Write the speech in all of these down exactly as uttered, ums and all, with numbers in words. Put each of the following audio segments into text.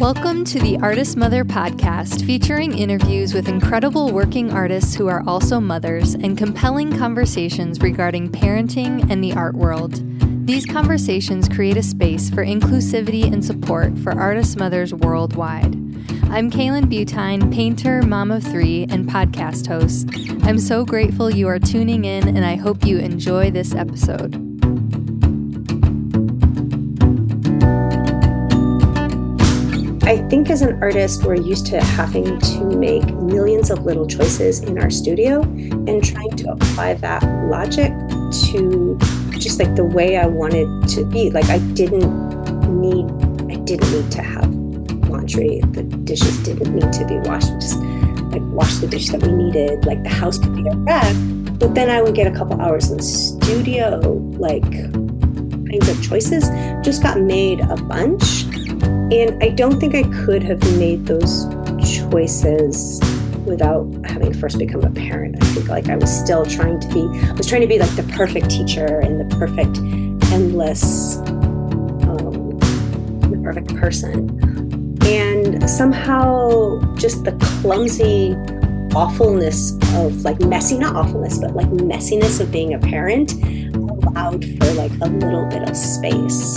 Welcome to the Artist Mother podcast, featuring interviews with incredible working artists who are also mothers and compelling conversations regarding parenting and the art world. These conversations create a space for inclusivity and support for artist mothers worldwide. I'm Kaylin Butine, painter, mom of three, and podcast host. I'm so grateful you are tuning in, and I hope you enjoy this episode. I think as an artist, we're used to having to make millions of little choices in our studio and trying to apply that logic to just like the way I wanted to be. Like I didn't need, I didn't need to have laundry. The dishes didn't need to be washed. We just like wash the dish that we needed. Like the house could be a wreck. But then I would get a couple hours in the studio, like kinds of choices just got made a bunch. And I don't think I could have made those choices without having first become a parent. I think like I was still trying to be, I was trying to be like the perfect teacher and the perfect endless, um, the perfect person. And somehow just the clumsy awfulness of like messy, not awfulness, but like messiness of being a parent allowed for like a little bit of space.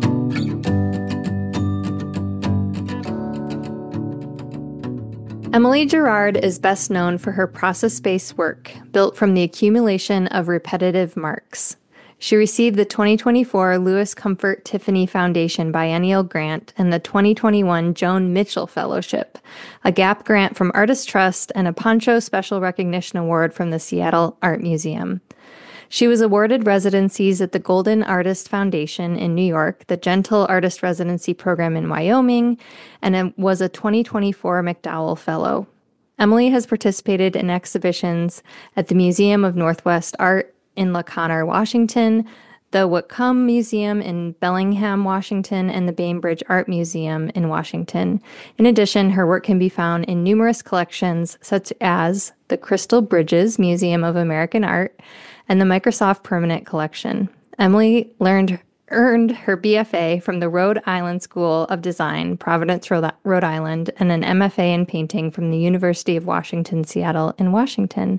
Emily Gerard is best known for her process-based work, built from the accumulation of repetitive marks. She received the twenty twenty-four Lewis Comfort Tiffany Foundation Biennial Grant and the twenty twenty-one Joan Mitchell Fellowship, a GAP grant from Artist Trust, and a Poncho Special Recognition Award from the Seattle Art Museum. She was awarded residencies at the Golden Artist Foundation in New York, the Gentle Artist Residency Program in Wyoming, and was a twenty twenty-four MacDowell Fellow. Emily has participated in exhibitions at the Museum of Northwest Art in La Conner, Washington, the Whitcomb Museum in Bellingham, Washington, and the Bainbridge Art Museum in Washington. In addition, her work can be found in numerous collections such as the Crystal Bridges Museum of American Art and the Microsoft Permanent Collection. Emily learned earned her B F A from the Rhode Island School of Design, Providence, Rhode, Rhode Island, and an M F A in painting from the University of Washington, Seattle in Washington.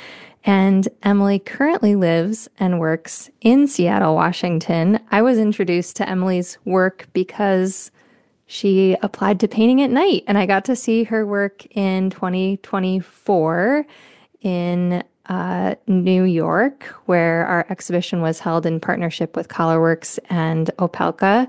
And Emily currently lives and works in Seattle, Washington. I was introduced to Emily's work because she applied to Painting at Night, and I got to see her work in twenty twenty-four in uh, New York, where our exhibition was held in partnership with Colorworks and Opelka.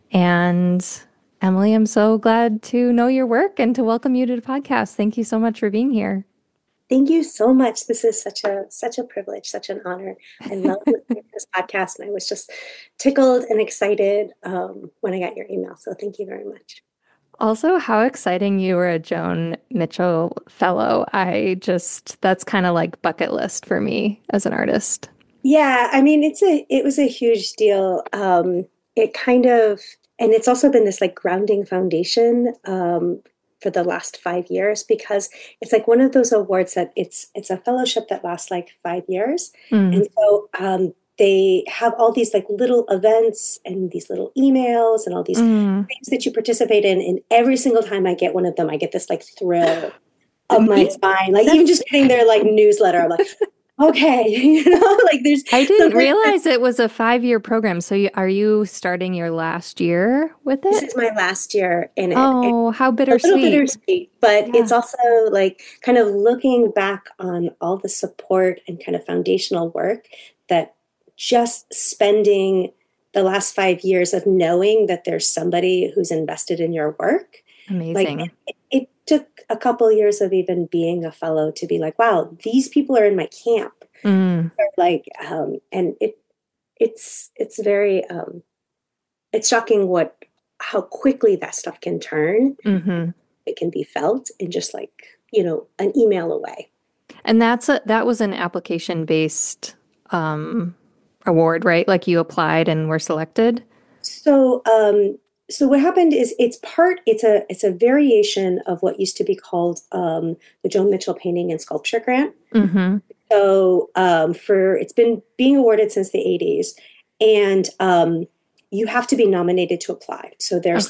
And Emily, I'm so glad to know your work and to welcome you to the podcast. Thank you so much for being here. Thank you so much. This is such a such a privilege, such an honor. I love listening to this podcast, and I was just tickled and excited um, when I got your email. So thank you very much. Also, how exciting you were a Joan Mitchell Fellow. I just, that's kind of like bucket list for me as an artist. Yeah, I mean, it's a it was a huge deal. Um, it kind of, and it's also been this like grounding foundation um, for the last five years because it's like one of those awards that it's it's a fellowship that lasts like five years. Mm. And so um, they have all these like little events and these little emails and all these mm. things that you participate in. And every single time I get one of them, I get this like thrill of my spine. Like even just getting their like newsletter, I'm like, okay, you know, like there's. I didn't realize it was a five-year program. So you, are you starting your last year with it? This is my last year in it. Oh, how bittersweet! A little bittersweet, but yeah. It's also like kind of looking back on all the support and kind of foundational work that just spending the last five years of knowing that there's somebody who's invested in your work. Amazing. Like it, it took a couple years of even being a fellow to be like, wow, these people are in my camp. Mm. Like, um, and it, it's, it's very, um, it's shocking what, how quickly that stuff can turn. Mm-hmm. It can be felt in just like, you know, an email away. And that's a, that was an application based, um, award, right? Like you applied and were selected. So, um, So what happened is it's part, it's a it's a variation of what used to be called um, the Joan Mitchell Painting and Sculpture Grant. Mm-hmm. So um, for it's been being awarded since the eighties, and um, you have to be nominated to apply. So there's okay. like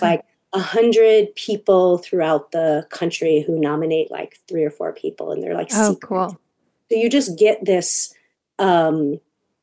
a hundred people throughout the country who nominate like three or four people, and they're like Oh, secret. cool. So you just get this, um,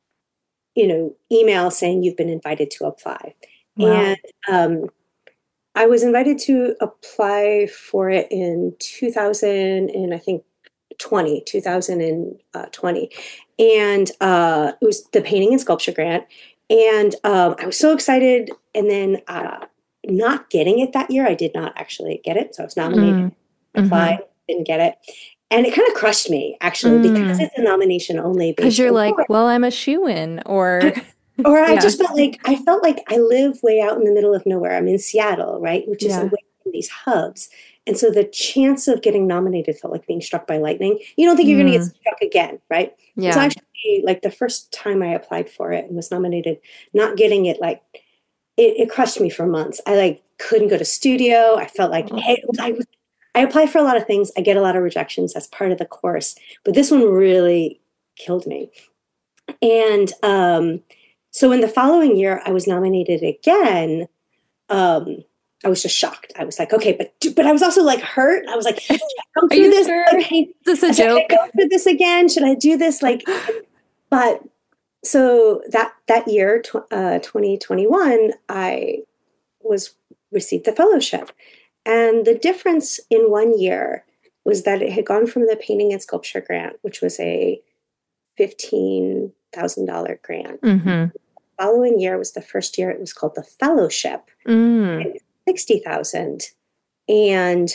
you know, email saying you've been invited to apply. Wow. And um, I was invited to apply for it in two thousand, and I think twenty, two thousand twenty. And uh, it was the painting and sculpture grant. And um, I was so excited. And then uh, not getting it that year, I did not actually get it. So I was nominated, Mm-hmm. applied, didn't get it. And it kind of crushed me, actually, because Mm. it's a nomination only Because based you're on like, well, I'm a shoo-in, or or I yeah. just felt like I felt like I live way out in the middle of nowhere. I'm in Seattle, right, which is Yeah. away from these hubs. And so the chance of getting nominated felt like being struck by lightning. You don't think you're going to get Mm. struck again, right? Yeah. So actually, like the first time I applied for it and was nominated, not getting it, like it, it crushed me for months. I like couldn't go to studio. I felt like, Oh. hey, I was I apply for a lot of things. I get a lot of rejections. That's part of the course. But this one really killed me. And um, so in the following year, I was nominated again. Um, I was just shocked. I was like, okay, but but I was also like hurt. I was like, should I go Are through you this? sure? Like, hey, Is this a should joke? I go through this again? Should I do this? Like, but so that that year, tw- uh, twenty twenty-one, I was received the fellowship. And the difference in one year was that it had gone from the painting and sculpture grant, which was a fifteen thousand dollars grant. Mm-hmm. The following year was the first year it was called the fellowship, Mm. sixty thousand dollars, and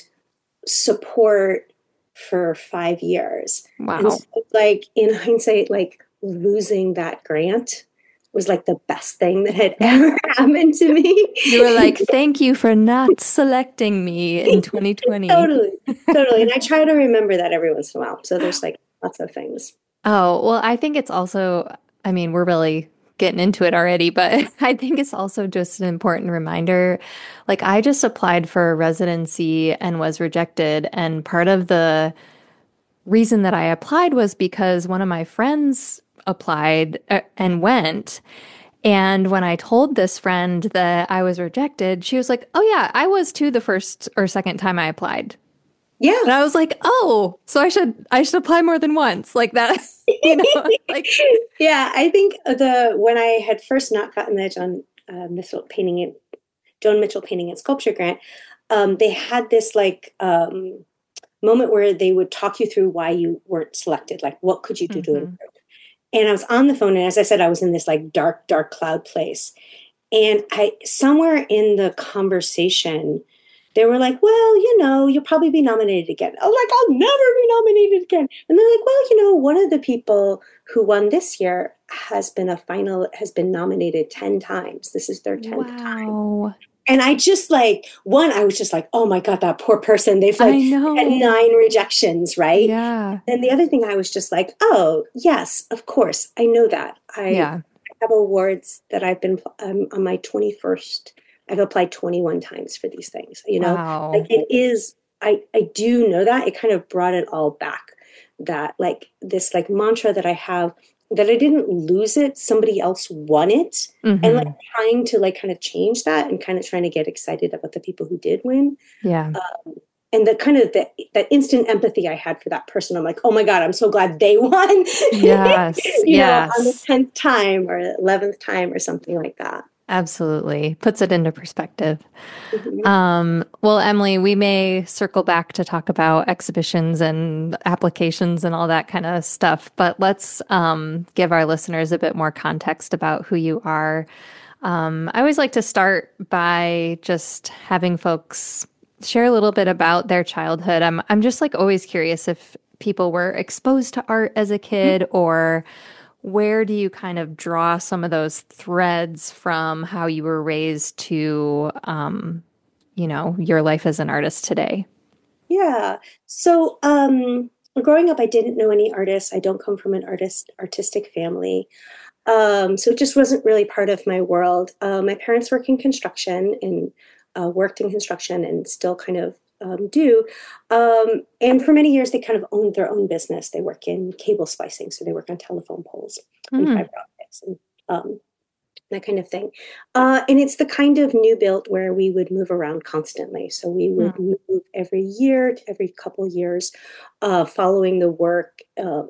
support for five years. Wow. And so, like, in hindsight, like losing that grant was like the best thing that had ever happened to me. You were like, thank you for not selecting me in twenty twenty. Totally, totally. And I try to remember that every once in a while. So there's like lots of things. Oh, well, I think it's also, I mean, we're really getting into it already, but I think it's also just an important reminder. Like, I just applied for a residency and was rejected. And part of the reason that I applied was because one of my friends applied uh, and went. And when I told this friend that I was rejected, she was like, oh, yeah, I was too the first or second time I applied. Yeah. And I was like, oh, so I should I should apply more than once. Like that, you know, like yeah, I think the when I had first not gotten the John uh, Mitchell painting and Joan Mitchell painting and sculpture grant, um, they had this like um, moment where they would talk you through why you weren't selected, like what could you do mm-hmm. to improve. And I was on the phone, and as I said, I was in this like dark, dark cloud place. And I somewhere in the conversation, they were like, well, you know, you'll probably be nominated again. I was like, I'll never be nominated again. And they're like, well, you know, one of the people who won this year has been a final, has been nominated ten times. This is their tenth wow. time. And I just like, one, I was just like, oh my God, that poor person. They've like I know. had nine rejections, right? Yeah. And the other thing, I was just like, oh, yes, of course. I know that. I yeah. have awards that I've been um, on my twenty-first. I've applied twenty-one times for these things, you know, wow. like it is, I, I do know that. It kind of brought it all back, that like this like mantra that I have, that I didn't lose it. Somebody else won it. Mm-hmm. And like trying to like kind of change that and kind of trying to get excited about the people who did win. Yeah. Um, and the kind of the, that instant empathy I had for that person. I'm like, oh my God, I'm so glad they won. Yes. you yes. know, on the tenth time or eleventh time or something like that. Absolutely. Puts it into perspective. Mm-hmm. Um, well, Emily, we may circle back to talk about exhibitions and applications and all that kind of stuff, but let's um, give our listeners a bit more context about who you are. Um, I always like to start by just having folks share a little bit about their childhood. I'm I'm just like always curious if people were exposed to art as a kid, or where do you kind of draw some of those threads from how you were raised to, um, you know, your life as an artist today? Yeah. So um, growing up, I didn't know any artists. I don't come from an artist artistic family. Um, so it just wasn't really part of my world. Uh, my parents work in construction and uh, worked in construction and still kind of um, do. Um, and for many years, they kind of owned their own business. They work in cable splicing. So they work on telephone poles and Mm. fiber optics. And, um, that kind of thing. Uh, and it's the kind of new build where we would move around constantly. So we would Mm. move every year, to every couple years, uh, following the work. Um,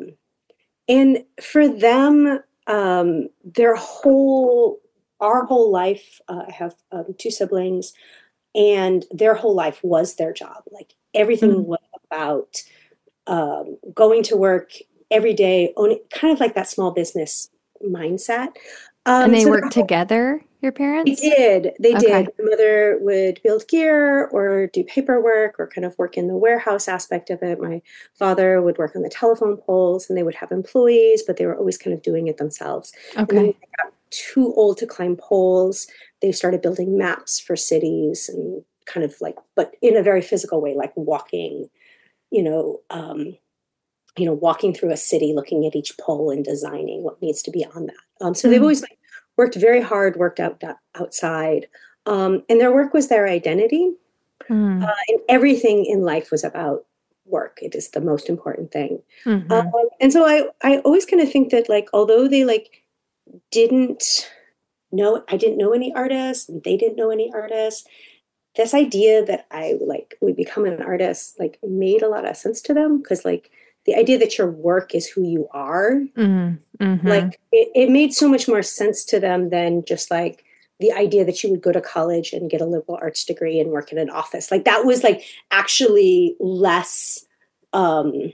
and for them, um, their whole, our whole life, uh, I have um, two siblings, and their whole life was their job. Like everything Mm. was about um, going to work every day, owning, kind of like that small business mindset. And Um, they so work together, your they parents? did. They Okay. did. My mother would build gear or do paperwork or kind of work in the warehouse aspect of it. My father would work on the telephone poles, and they would have employees, but they were always kind of doing it themselves. And then when Okay. they got too old to climb poles, they started building maps for cities and kind of like, but in a very physical way, like walking, you know, um, you know, walking through a city, looking at each pole and designing what needs to be on that. Um, so they've Mm. always like worked very hard, worked out outside, um, and their work was their identity. Uh, Mm. and everything in life was about work. It is the most important thing. Um, Hmm. and so I, I always kind of think that like, although they like didn't know, I didn't know any artists, and they didn't know any artists. This idea that I like would become an artist like made a lot of sense to them because like the idea that your work is who you are, Mm. Hmm. like it, it made so much more sense to them than just like the idea that you would go to college and get a liberal arts degree and work in an office. Like that was like actually less um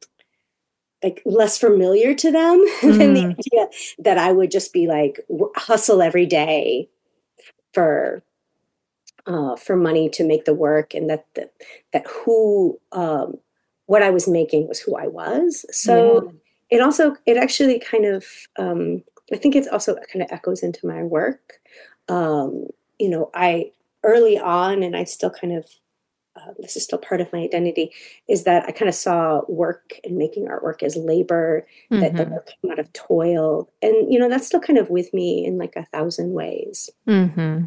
like less familiar to them than the Mm. idea that I would just be like w- hustle every day for uh, for money to make the work, and that that, that who um, what I was making was who I was. Yeah. So it also it actually kind of um, I think it also kind of echoes into my work. Um, you know, I early on, and I still kind of uh, this is still part of my identity, is that I kind of saw work and making artwork as labor, that the Hmm. work came out of toil, and you know that's still kind of with me in like a thousand ways. Hmm.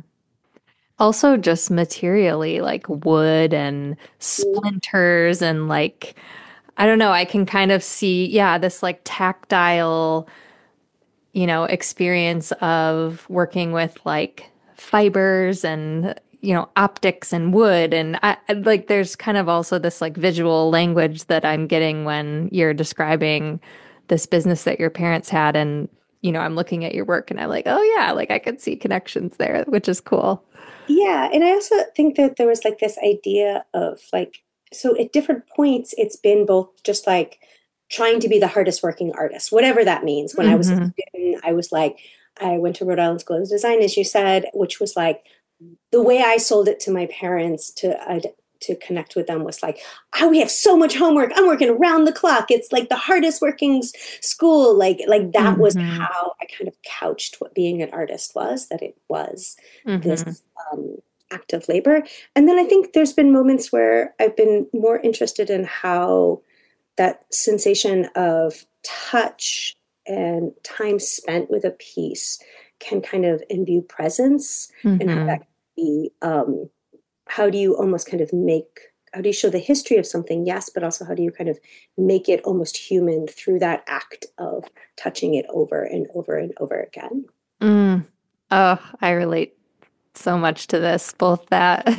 Also, just materially, like wood and Mm, splinters, and like, I don't know, I can kind of see, yeah, this like tactile, you know, experience of working with like fibers and, you know, optics and wood. And I I- like, there's kind of also this like visual language that I'm getting when you're describing this business that your parents had. And, you know, I'm looking at your work and I'm like, oh, yeah, like I could see connections there, which is cool. Yeah, and I also think that there was like this idea of like, so at different points, it's been both just like trying to be the hardest working artist, whatever that means. When I was a Hmm. student, I was like, I went to Rhode Island School of Design, as you said, which was like the way I sold it to my parents to uh, to connect with them was like, oh, we have so much homework. I'm working around the clock. It's like the hardest working s- school. Like like that was Hmm. how I kind of couched what being an artist was. That it was Hmm. this um, act of labor. And then I think there's been moments where I've been more interested in how that sensation of touch and time spent with a piece can kind of imbue presence, and how that Hmm. can be um, how do you almost kind of make how do you show the history of something, yes, but also how do you kind of make it almost human through that act of touching it over and over and over again. Mm. Oh, I relate so much to this, both that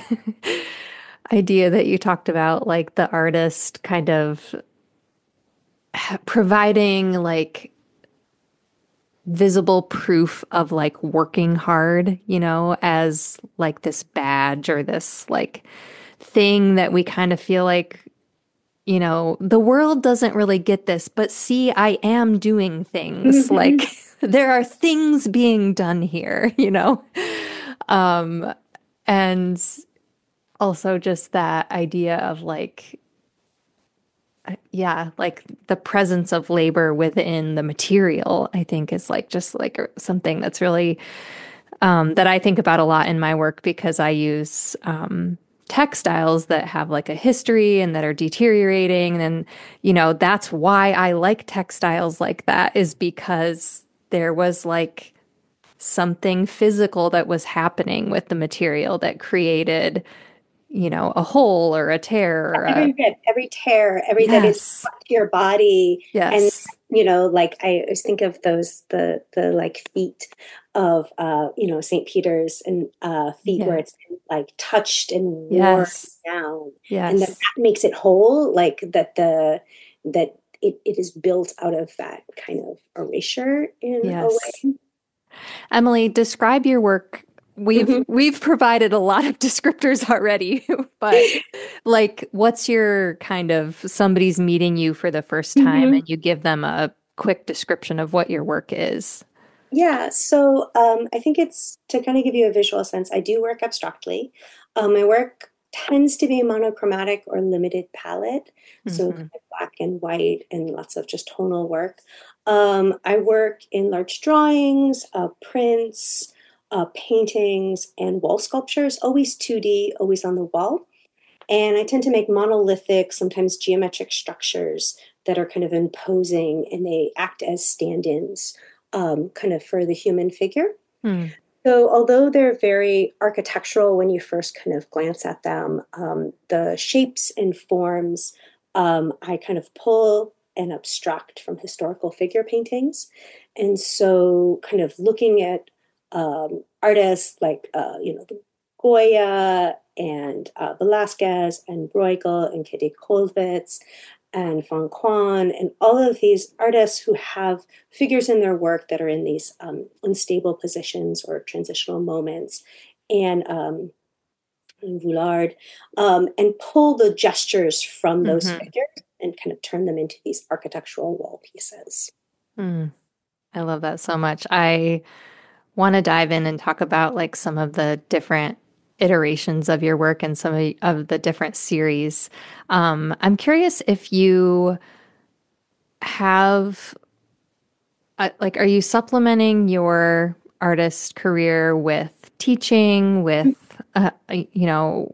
idea that you talked about, like the artist kind of providing like visible proof of like working hard, you know, as like this badge or this like thing that we kind of feel like, you know, the world doesn't really get this, but see, I am doing things. Mhm. Like there are things being done here, you know? Um, and also just that idea of like, yeah, like the presence of labor within the material, I think is like just like something that's really um, that I think about a lot in my work because I use um, textiles that have like a history and that are deteriorating. And, you know, that's why I like textiles like that is because there was like something physical that was happening with the material that created, you know, a hole or a tear or a, Every rip, every tear, every that is yes, stuck to your body, and yes. you know, like I always think of those the the like feet of, uh, you know, Saint Peter's and uh, feet where Yeah. it's been, like touched and worn Yes. down, and that, Yes. that makes it whole, like that the that it, it is built out of that kind of erasure in a Yes. way. Emily, describe your work. We've Mhm. we've provided a lot of descriptors already, but like what's your kind of somebody's meeting you for the first time Mhm. and you give them a quick description of what your work is? Yeah, so um, I think it's to kind of give you a visual sense. I do work abstractly. Um, my work tends to be monochromatic or limited palette, so kind Hmm. of black and white and lots of just tonal work. Um, I work in large drawings, uh, prints, uh, paintings, and wall sculptures, always two D, always on the wall. And I tend to make monolithic, sometimes geometric structures that are kind of imposing and they act as stand ins um, kind of for the human figure. Hmm. So, although they're very architectural when you first kind of glance at them, um, the shapes and forms um, I kind of pull and abstract from historical figure paintings. And so, kind of looking at um, artists like, uh, you know, Goya and uh, Velasquez and Bruegel and Kitty Kollwitz and Von Kwan and all of these artists who have figures in their work that are in these um, unstable positions or transitional moments, and um, Voulard, um, and pull the gestures from those Hmm. figures and kind of turn them into these architectural wall pieces. Mm. I love that so much. I want to dive in and talk about like some of the different iterations of your work and some of, of the different series. Um, I'm curious if you have uh, like, are you supplementing your artist career with teaching, with, uh, you know,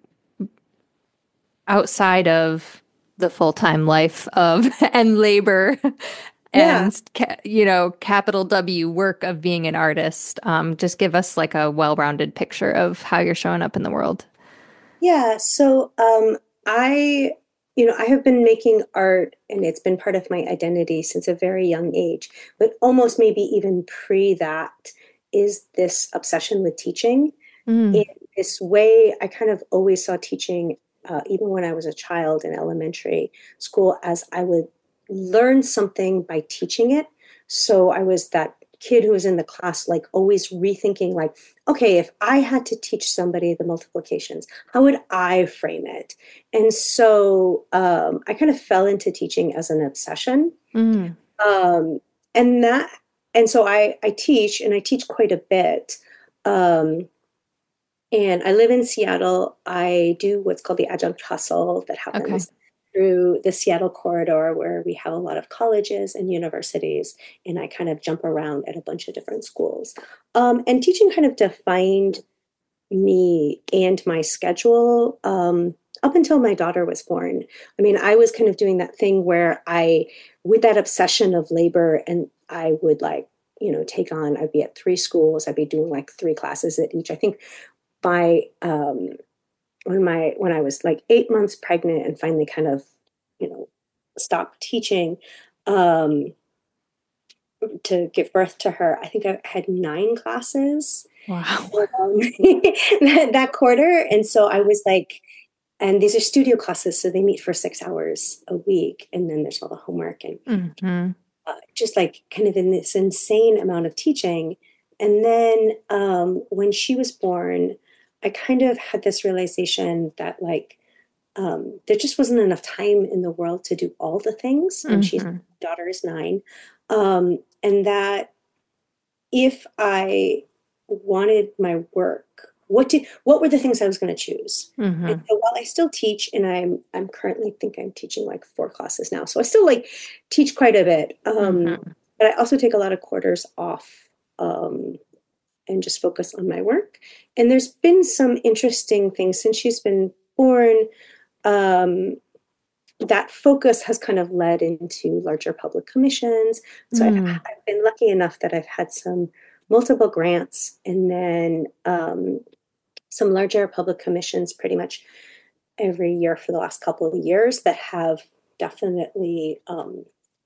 outside of the full-time life of and labor Yeah. and ca- you know capital W work of being an artist? Um, just give us like a well-rounded picture of how you're showing up in the world. Yeah, so um, I, you know, I have been making art and it's been part of my identity since a very young age, but almost maybe even pre that is this obsession with teaching. In Mm, this way, I kind of always saw teaching, uh, even when I was a child in elementary school, as I would learn something by teaching it. So I was that kid who was in the class, like always rethinking, like, okay, if I had to teach somebody the multiplications, how would I frame it? And so um, I kind of fell into teaching as an obsession. mm, Um, and that, and so I, I teach and I teach quite a bit. Um, and I live in Seattle. I do what's called the adjunct hustle that okay. happens through the Seattle corridor, where we have a lot of colleges and universities. And I kind of jump around at a bunch of different schools. Um, and teaching kind of defined me and my schedule um, up until my daughter was born. I mean, I was kind of doing that thing where I, with that obsession of labor, and I would like, you know, take on, I'd be at three schools, I'd be doing like three classes at each. I think by um, when my when I was like eight months pregnant and finally kind of, you know, stopped teaching um, to give birth to her, I think I had nine classes Wow. um, that, that quarter, and so I was like, and these are studio classes, so they meet for six hours a week, and then there's all the homework and Hmm. uh, just like kind of in this insane amount of teaching. And then um, when she was born, I kind of had this realization that like um, there just wasn't enough time in the world to do all the things. And she's Hmm. daughter is nine, um, and that if I wanted my work, what did what were the things I was going to choose? And Hmm. so while I still teach, and I'm I'm currently think I'm teaching like four classes now, so I still like teach quite a bit. Um, Hmm. but I also take a lot of quarters off um, and just focus on my work. And there's been some interesting things since she's been born. Um, that focus has kind of led into larger public commissions. So I've, Mm. I've been lucky enough that I've had some multiple grants and then um, some larger public commissions pretty much every year for the last couple of years that have definitely um,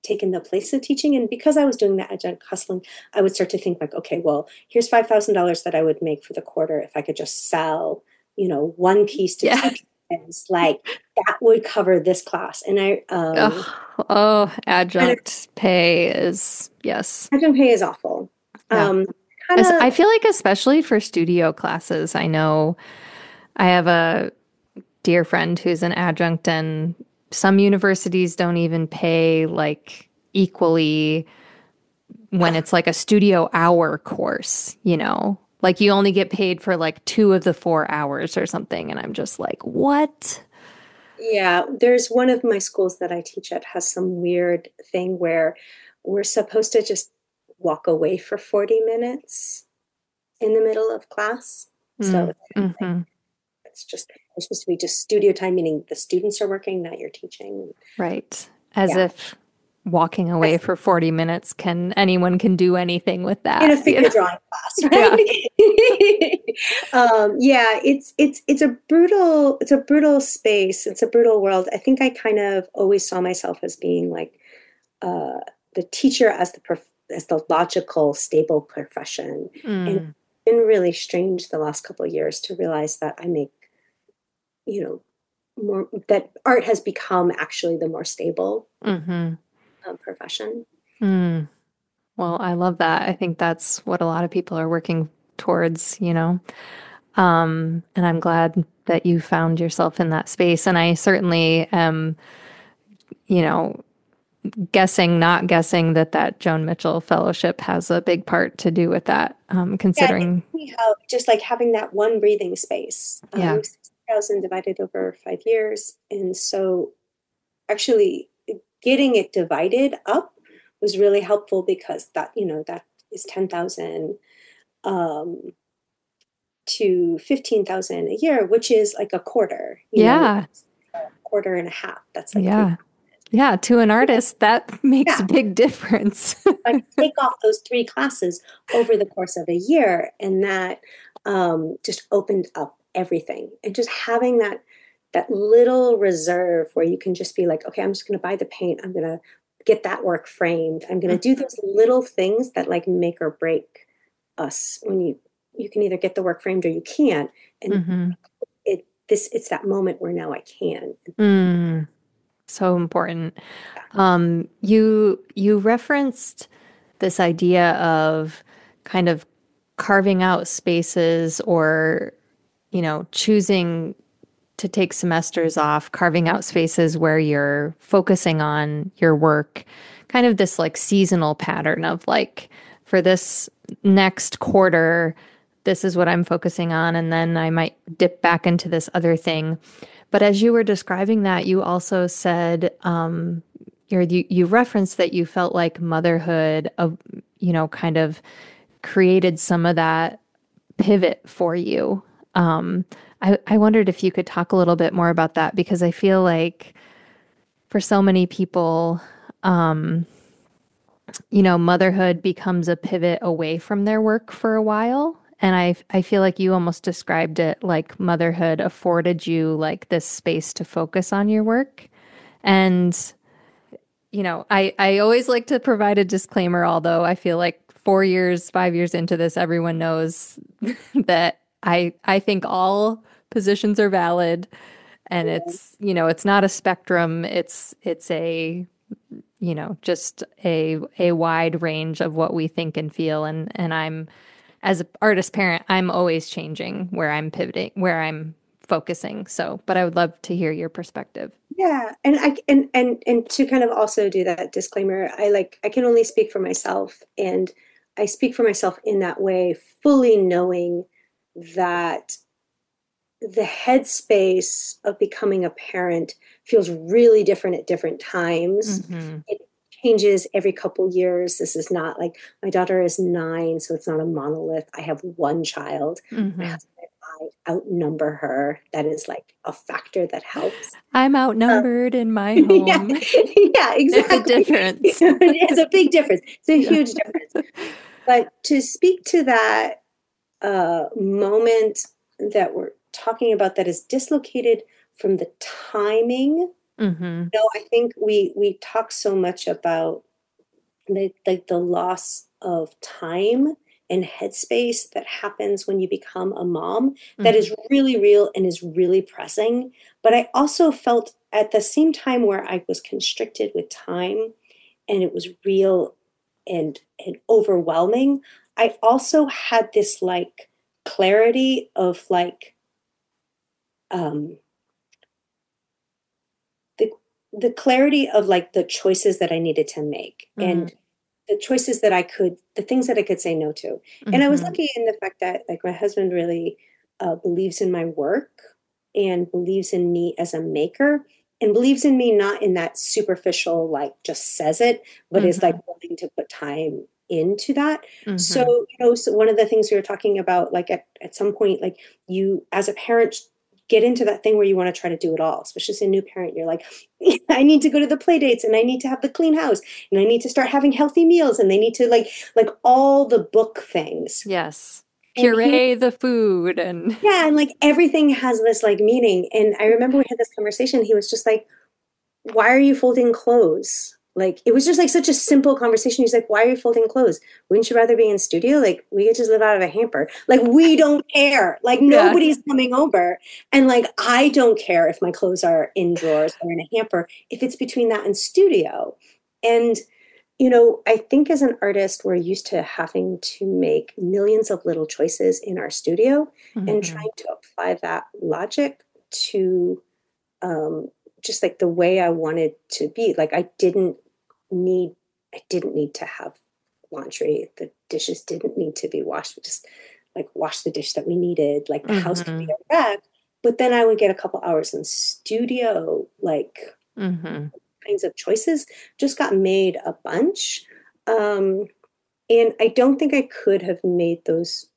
taken the place of teaching. And because I was doing the adjunct hustling, I would start to think like, okay, well, here's five thousand dollars that I would make for the quarter if I could just sell, you know, one piece to Yeah. two pieces, like that would cover this class. And I, um, Oh, oh, adjunct pay is, yes. adjunct pay is awful. Yeah. Um, kind As- I of, feel like especially for studio classes, I know I have a dear friend who's an adjunct, and some universities don't even pay like equally when it's like a studio hour course, you know? Like you only get paid for like two of the four hours or something. And I'm just like, what? yeah, there's one of my schools that I teach at has some weird thing where we're supposed to just walk away for forty minutes in the middle of class. So Mm, hmm. it's just, it's supposed to be just studio time, meaning the students are working, not you're teaching. Right. As Yeah. if walking away for forty minutes can anyone can do anything with In a that. figure You know? drawing class, right? um, yeah, it's it's it's a brutal it's a brutal space. It's a brutal world. I think I kind of always saw myself as being like uh, the teacher as the prof- as the logical, stable profession, and it's Mm, been really strange the last couple of years to realize that I make, you know, more that art has become actually the more stable hmm. um, profession. Mm. Well, I love that. I think that's what a lot of people are working towards, you know. Um, and I'm glad that you found yourself in that space. And I certainly am, you know, guessing, not guessing that that Joan Mitchell Fellowship has a big part to do with that, um, Yeah, it's considering, funny how just like having that one breathing space, yeah. um, sixty thousand divided over five years. And so actually getting it divided up was really helpful because that, you know, that is ten thousand um, to fifteen thousand a year, which is like a quarter, you know, Yeah. a quarter and a half. That's like three. Yeah. Yeah. To an artist, that makes Yeah. a big difference. I take off those three classes over the course of a year, and that um, just opened up everything. And just having that that little reserve where you can just be like, okay, I'm just going to buy the paint. I'm going to get that work framed. I'm going to do those little things that like make or break us. When you you can either get the work framed or you can't. And Hmm. it this it's that moment where now I can. Mm, so important. Um, you you referenced this idea of kind of carving out spaces or, you know, choosing to take semesters off, carving out spaces where you're focusing on your work, kind of this like seasonal pattern of like, for this next quarter, this is what I'm focusing on. And then I might dip back into this other thing. But as you were describing that, you also said, um, you're, you, you referenced that you felt like motherhood of, you know, kind of created some of that pivot for you. Um, I, I wondered if you could talk a little bit more about that because I feel like for so many people, um, you know, motherhood becomes a pivot away from their work for a while. And I, I feel like you almost described it like motherhood afforded you like this space to focus on your work. And, you know, I, I always like to provide a disclaimer, although I feel like four years, five years into this, everyone knows that I, I think all positions are valid and it's, you know, it's not a spectrum. It's, it's a, you know, just a a wide range of what we think and feel. And and I'm as an artist parent, I'm always changing where I'm pivoting, where I'm focusing. So, but I would love to hear your perspective. Yeah, and I and and and to kind of also do that disclaimer, I like I can only speak for myself, and I speak for myself in that way, fully knowing that the headspace of becoming a parent feels really different at different times. Hmm. It changes every couple years. This is not like my daughter is nine, so it's not a monolith. I have one child. My Hmm. husband and I outnumber her. That is like a factor that helps. I'm Um, outnumbered in my yeah, home. yeah, It's a exactly. difference. It's a big difference. It's a Yeah. huge difference. But to speak to that uh, moment that we're talking about that is dislocated from the timing Mm-hmm. No, I think we we talk so much about the like the loss of time and headspace that happens when you become a mom that Mm-hmm. is really real and is really pressing. But I also felt at the same time where I was constricted with time and it was real and and overwhelming, I also had this like clarity of like um the the clarity of like the choices that I needed to make Mm-hmm. and the choices that I could, the things that I could say no to. And I was Mm-hmm. lucky in the fact that like my husband really uh, believes in my work and believes in me as a maker and believes in me not in that superficial like just says it, but is like Mm-hmm. willing to put time into that. So, Mm-hmm. you know, so one of the things we were talking about, like at, at some point, like you as a parent get into that thing where you want to try to do it all, especially as a new parent. You're like, I need to go to the play dates and I need to have the clean house and I need to start having healthy meals and they need to like like all the book things. Yes. And he Puree the food and yeah, and like everything has this like meaning. And I remember we had this conversation. He was just like, why are you folding clothes? Like it was just like such a simple conversation. He's like, why are you folding clothes? Wouldn't you rather be in studio? Like we could just live out of a hamper. Like we don't care. Like yeah. nobody's coming over. And like I don't care if my clothes are in drawers or in a hamper, if it's between that and studio. And you know, I think as an artist, we're used to having to make millions of little choices in our studio and Mm-hmm. trying to apply that logic to um, just like the way I wanted to be. Like I didn't need, I didn't need to have laundry. The dishes didn't need to be washed. We just like wash the dish that we needed. Like the house could be Mm-hmm. a wreck. But then I would get a couple hours in studio, like Mm-hmm. kinds of choices just got made a bunch. Um, and I don't think I could have made those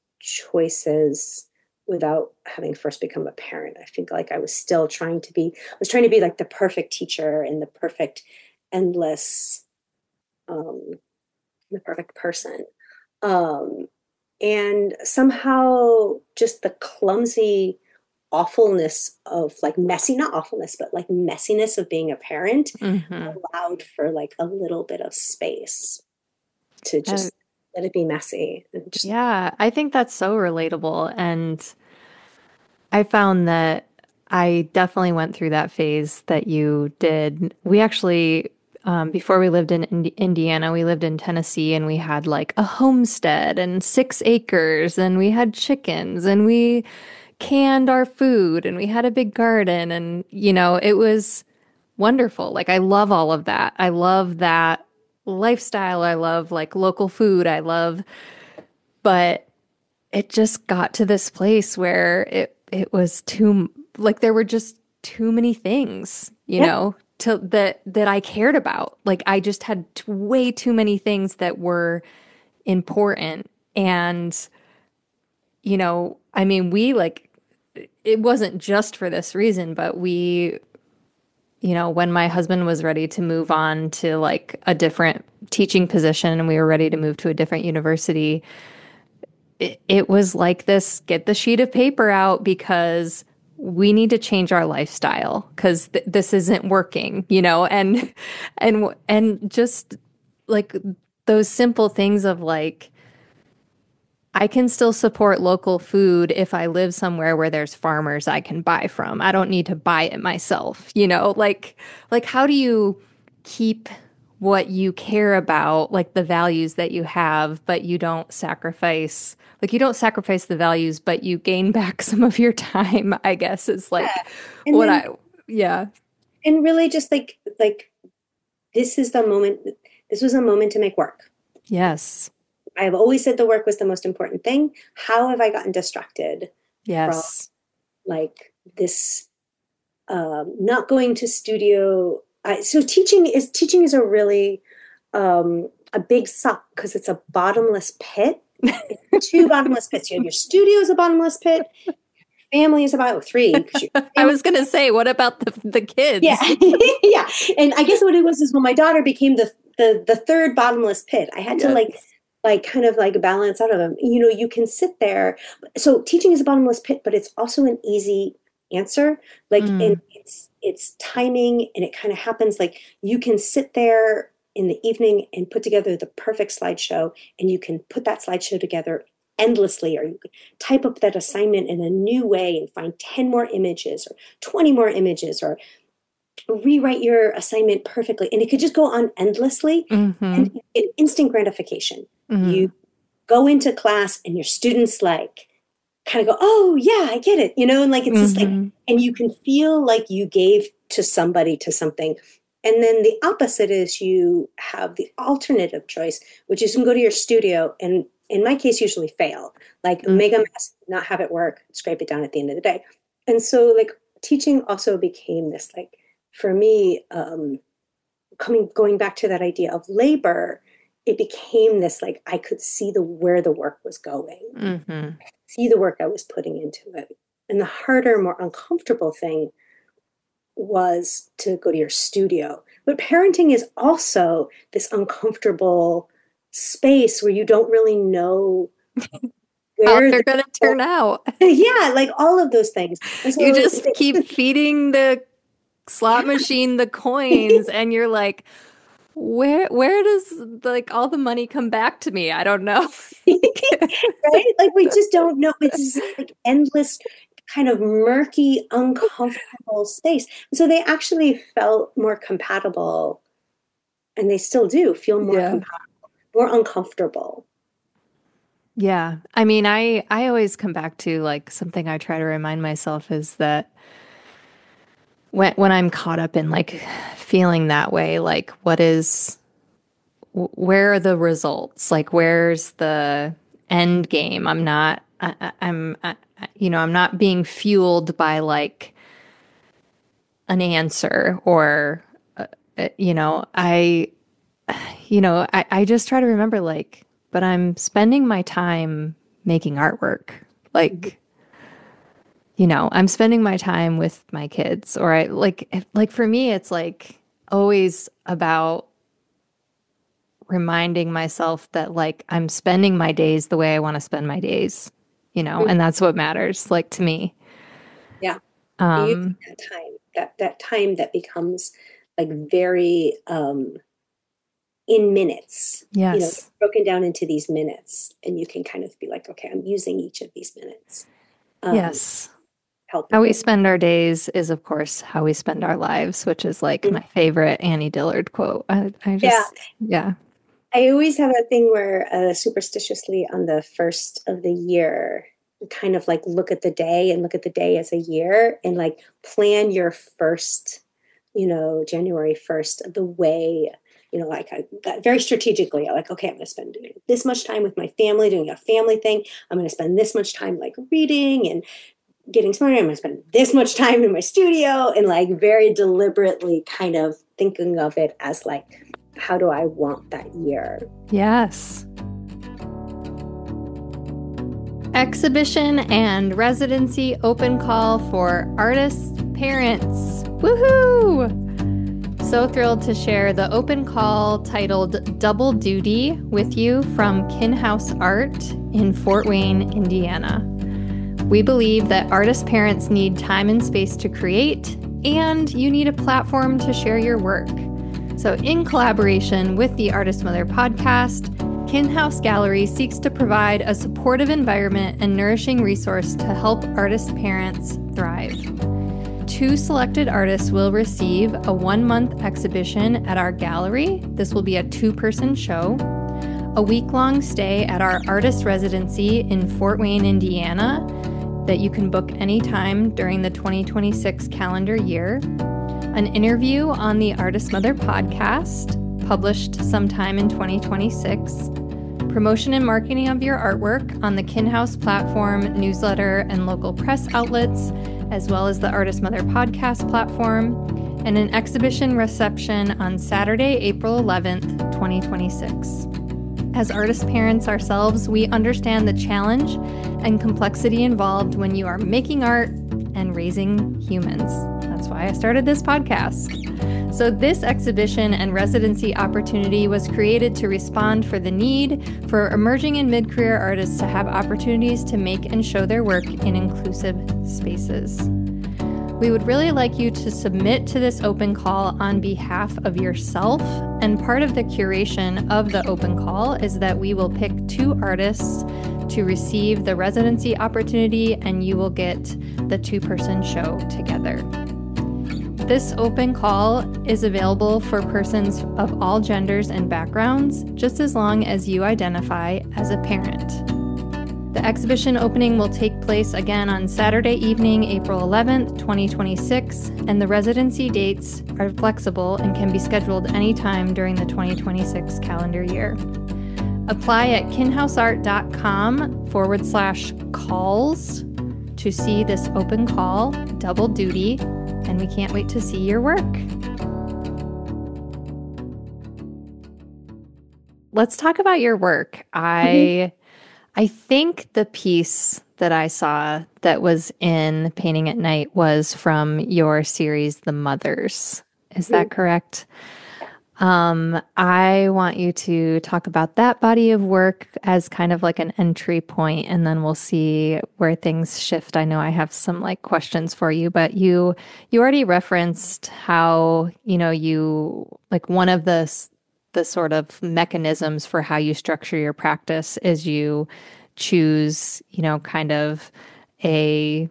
choices without having first become a parent. I think like I was still trying to be, I was trying to be like the perfect teacher and the perfect endless, um, the perfect person. Um, and somehow just the clumsy awfulness of like messy, not awfulness, but like messiness of being a parent Mm-hmm. allowed for like a little bit of space to Uh, just let it be messy and just yeah, I think that's so relatable. And I found that I definitely went through that phase that you did. We actually, um, before we lived in Indi Indiana, we lived in Tennessee and we had like a homestead and six acres and we had chickens and we canned our food and we had a big garden. And, you know, it was wonderful. Like, I love all of that. I love that lifestyle. I love like local food. I love, but it just got to this place where it it was too like there were just too many things, you yeah. know, to that that I cared about. Like I just had t way too many things that were important. And, you know, I mean, we like it wasn't just for this reason, but we, you know, when my husband was ready to move on to like a different teaching position and we were ready to move to a different university, it, it was like this, get the sheet of paper out because we need to change our lifestyle because th this isn't working, you know, and and and just like those simple things of like I can still support local food if I live somewhere where there's farmers I can buy from. I don't need to buy it myself, you know? Like like how do you keep what you care about, like the values that you have, but you don't sacrifice like you don't sacrifice the values, but you gain back some of your time, I guess is like And what then I yeah. and really just like like this is the moment, this was a moment to make work. Yes. I have always said the work was the most important thing. How have I gotten distracted from Yes. like this um, not going to studio? I, so teaching is teaching is a really um, a big suck because it's a bottomless pit. It's two bottomless pits. You have your studio is a bottomless pit. Family is about three because your I family. was gonna say, what about the the Yeah, kids? yeah. And I guess what it was is when my daughter became the the the third bottomless pit, I had to like Yes. like kind of like balance out of them. You know, you can sit there. So teaching is a bottomless pit, but it's also an easy answer. Like, Mm. and it's, it's timing, and it kind of happens like you can sit there in the evening and put together the perfect slideshow, and you can put that slideshow together endlessly, or you could type up that assignment in a new way and find ten more images or twenty more images, or rewrite your assignment perfectly. And it could just go on endlessly. Mm-hmm. And you get instant gratification. Mm-hmm. You go into class and your students like kind of go, oh yeah, I get it. You know, and like, it's just Mm-hmm. like, and you can feel like you gave to somebody, to something. And then the opposite is you have the alternative choice, which is you can go to your studio and, in my case, usually fail, like Mm. make a mess, not have it work, scrape it down at the end of the day. And so like teaching also became this, like, for me, um, coming, going back to that idea of labor, it became this, like, I could see the, where the work was going, Mm-hmm. see the work I was putting into it. And the harder, more uncomfortable thing was to go to your studio. But parenting is also this uncomfortable space where you don't really know How where they're the- going to turn out. yeah, like all of those things. And so You just they- keep feeding the slot machine the coins, and you're like, where where does like all the money come back to me? I don't know. right? Like we just don't know. It's this, like, endless kind of murky, uncomfortable space. And so they actually felt more compatible, and they still do feel more Yeah. compatible, more uncomfortable. Yeah. I mean, I I always come back to like something I try to remind myself is that when when I'm caught up in like feeling that way, like what is wh- where are the results? Like where's the end game? I'm not I, I- I'm I, I- you know, I'm not being fueled by like an answer or uh, uh, you know, I you know, I I just try to remember like but I'm spending my time making artwork. Like, you know, I'm spending my time with my kids, or I like, if- like for me, it's like always about reminding myself that like I'm spending my days the way I want to spend my days, you know, and that's what matters, like to me. Yeah. Um, Using that time, that, that time that becomes like very, um, in minutes, you know, yes. broken down into these minutes, and you can kind of be like, okay, I'm using each of these minutes. Um, Yes. Help. How we spend our days is, of course, how we spend our lives, which is like Mhm. my favorite Annie Dillard quote. I, I just, yeah. I always have a thing where uh, superstitiously on the first of the year, kind of like look at the day and look at the day as a year, and like plan your first, you know, January first, the way, you know, like I got very strategically, I'm like, okay, I'm going to spend this much time with my family, doing a family thing. I'm going to spend this much time like reading and getting smarter. I'm going to spend this much time in my studio, and like very deliberately kind of thinking of it as like, how do I want that year? Yes. Exhibition and residency open call for artists' parents. Woohoo! So thrilled to share the open call titled Double Duty with you from Kin House Art in Fort Wayne, Indiana. We believe that artist parents need time and space to create, and you need a platform to share your work. So in collaboration with the Artist Mother podcast, Kin House Gallery seeks to provide a supportive environment and nourishing resource to help artist parents thrive. Two selected artists will receive a one-month exhibition at our gallery. This will be a two-person show. A week-long stay at our artist residency in Fort Wayne, Indiana, that you can book anytime during the twenty twenty-six calendar year. An interview on the Artist Mother podcast, published sometime in twenty twenty-six. Promotion and marketing of your artwork on the Kin House platform, newsletter, and local press outlets, as well as the Artist Mother podcast platform, and an exhibition reception on Saturday, April eleventh, twenty twenty-six. As artist parents ourselves, we understand the challenge and complexity involved when you are making art and raising humans. That's why I started this podcast. So this exhibition and residency opportunity was created to respond for the need for emerging and mid-career artists to have opportunities to make and show their work in inclusive spaces. We would really like you to submit to this open call on behalf of yourself. And part of the curation of the open call is that we will pick two artists to receive the residency opportunity, and you will get the two-person show together. This open call is available for persons of all genders and backgrounds, just as long as you identify as a parent. The exhibition opening will take place again on Saturday evening, April eleventh, twenty twenty-six, and the residency dates are flexible and can be scheduled anytime during the twenty twenty-six calendar year. Apply at kinhouseart.com forward slash calls to see this open call, double duty, and we can't wait to see your work. Let's talk about your work. I... Mm-hmm. I think the piece that I saw that was in Painting at Night was from your series, The Mothers. Is that mm-hmm. correct? Um, I want you to talk about that body of work as kind of like an entry point, and then we'll see where things shift. I know I have some like questions for you, but you you already referenced how, you know, you like one of the the sort of mechanisms for how you structure your practice is you choose, you know, kind of a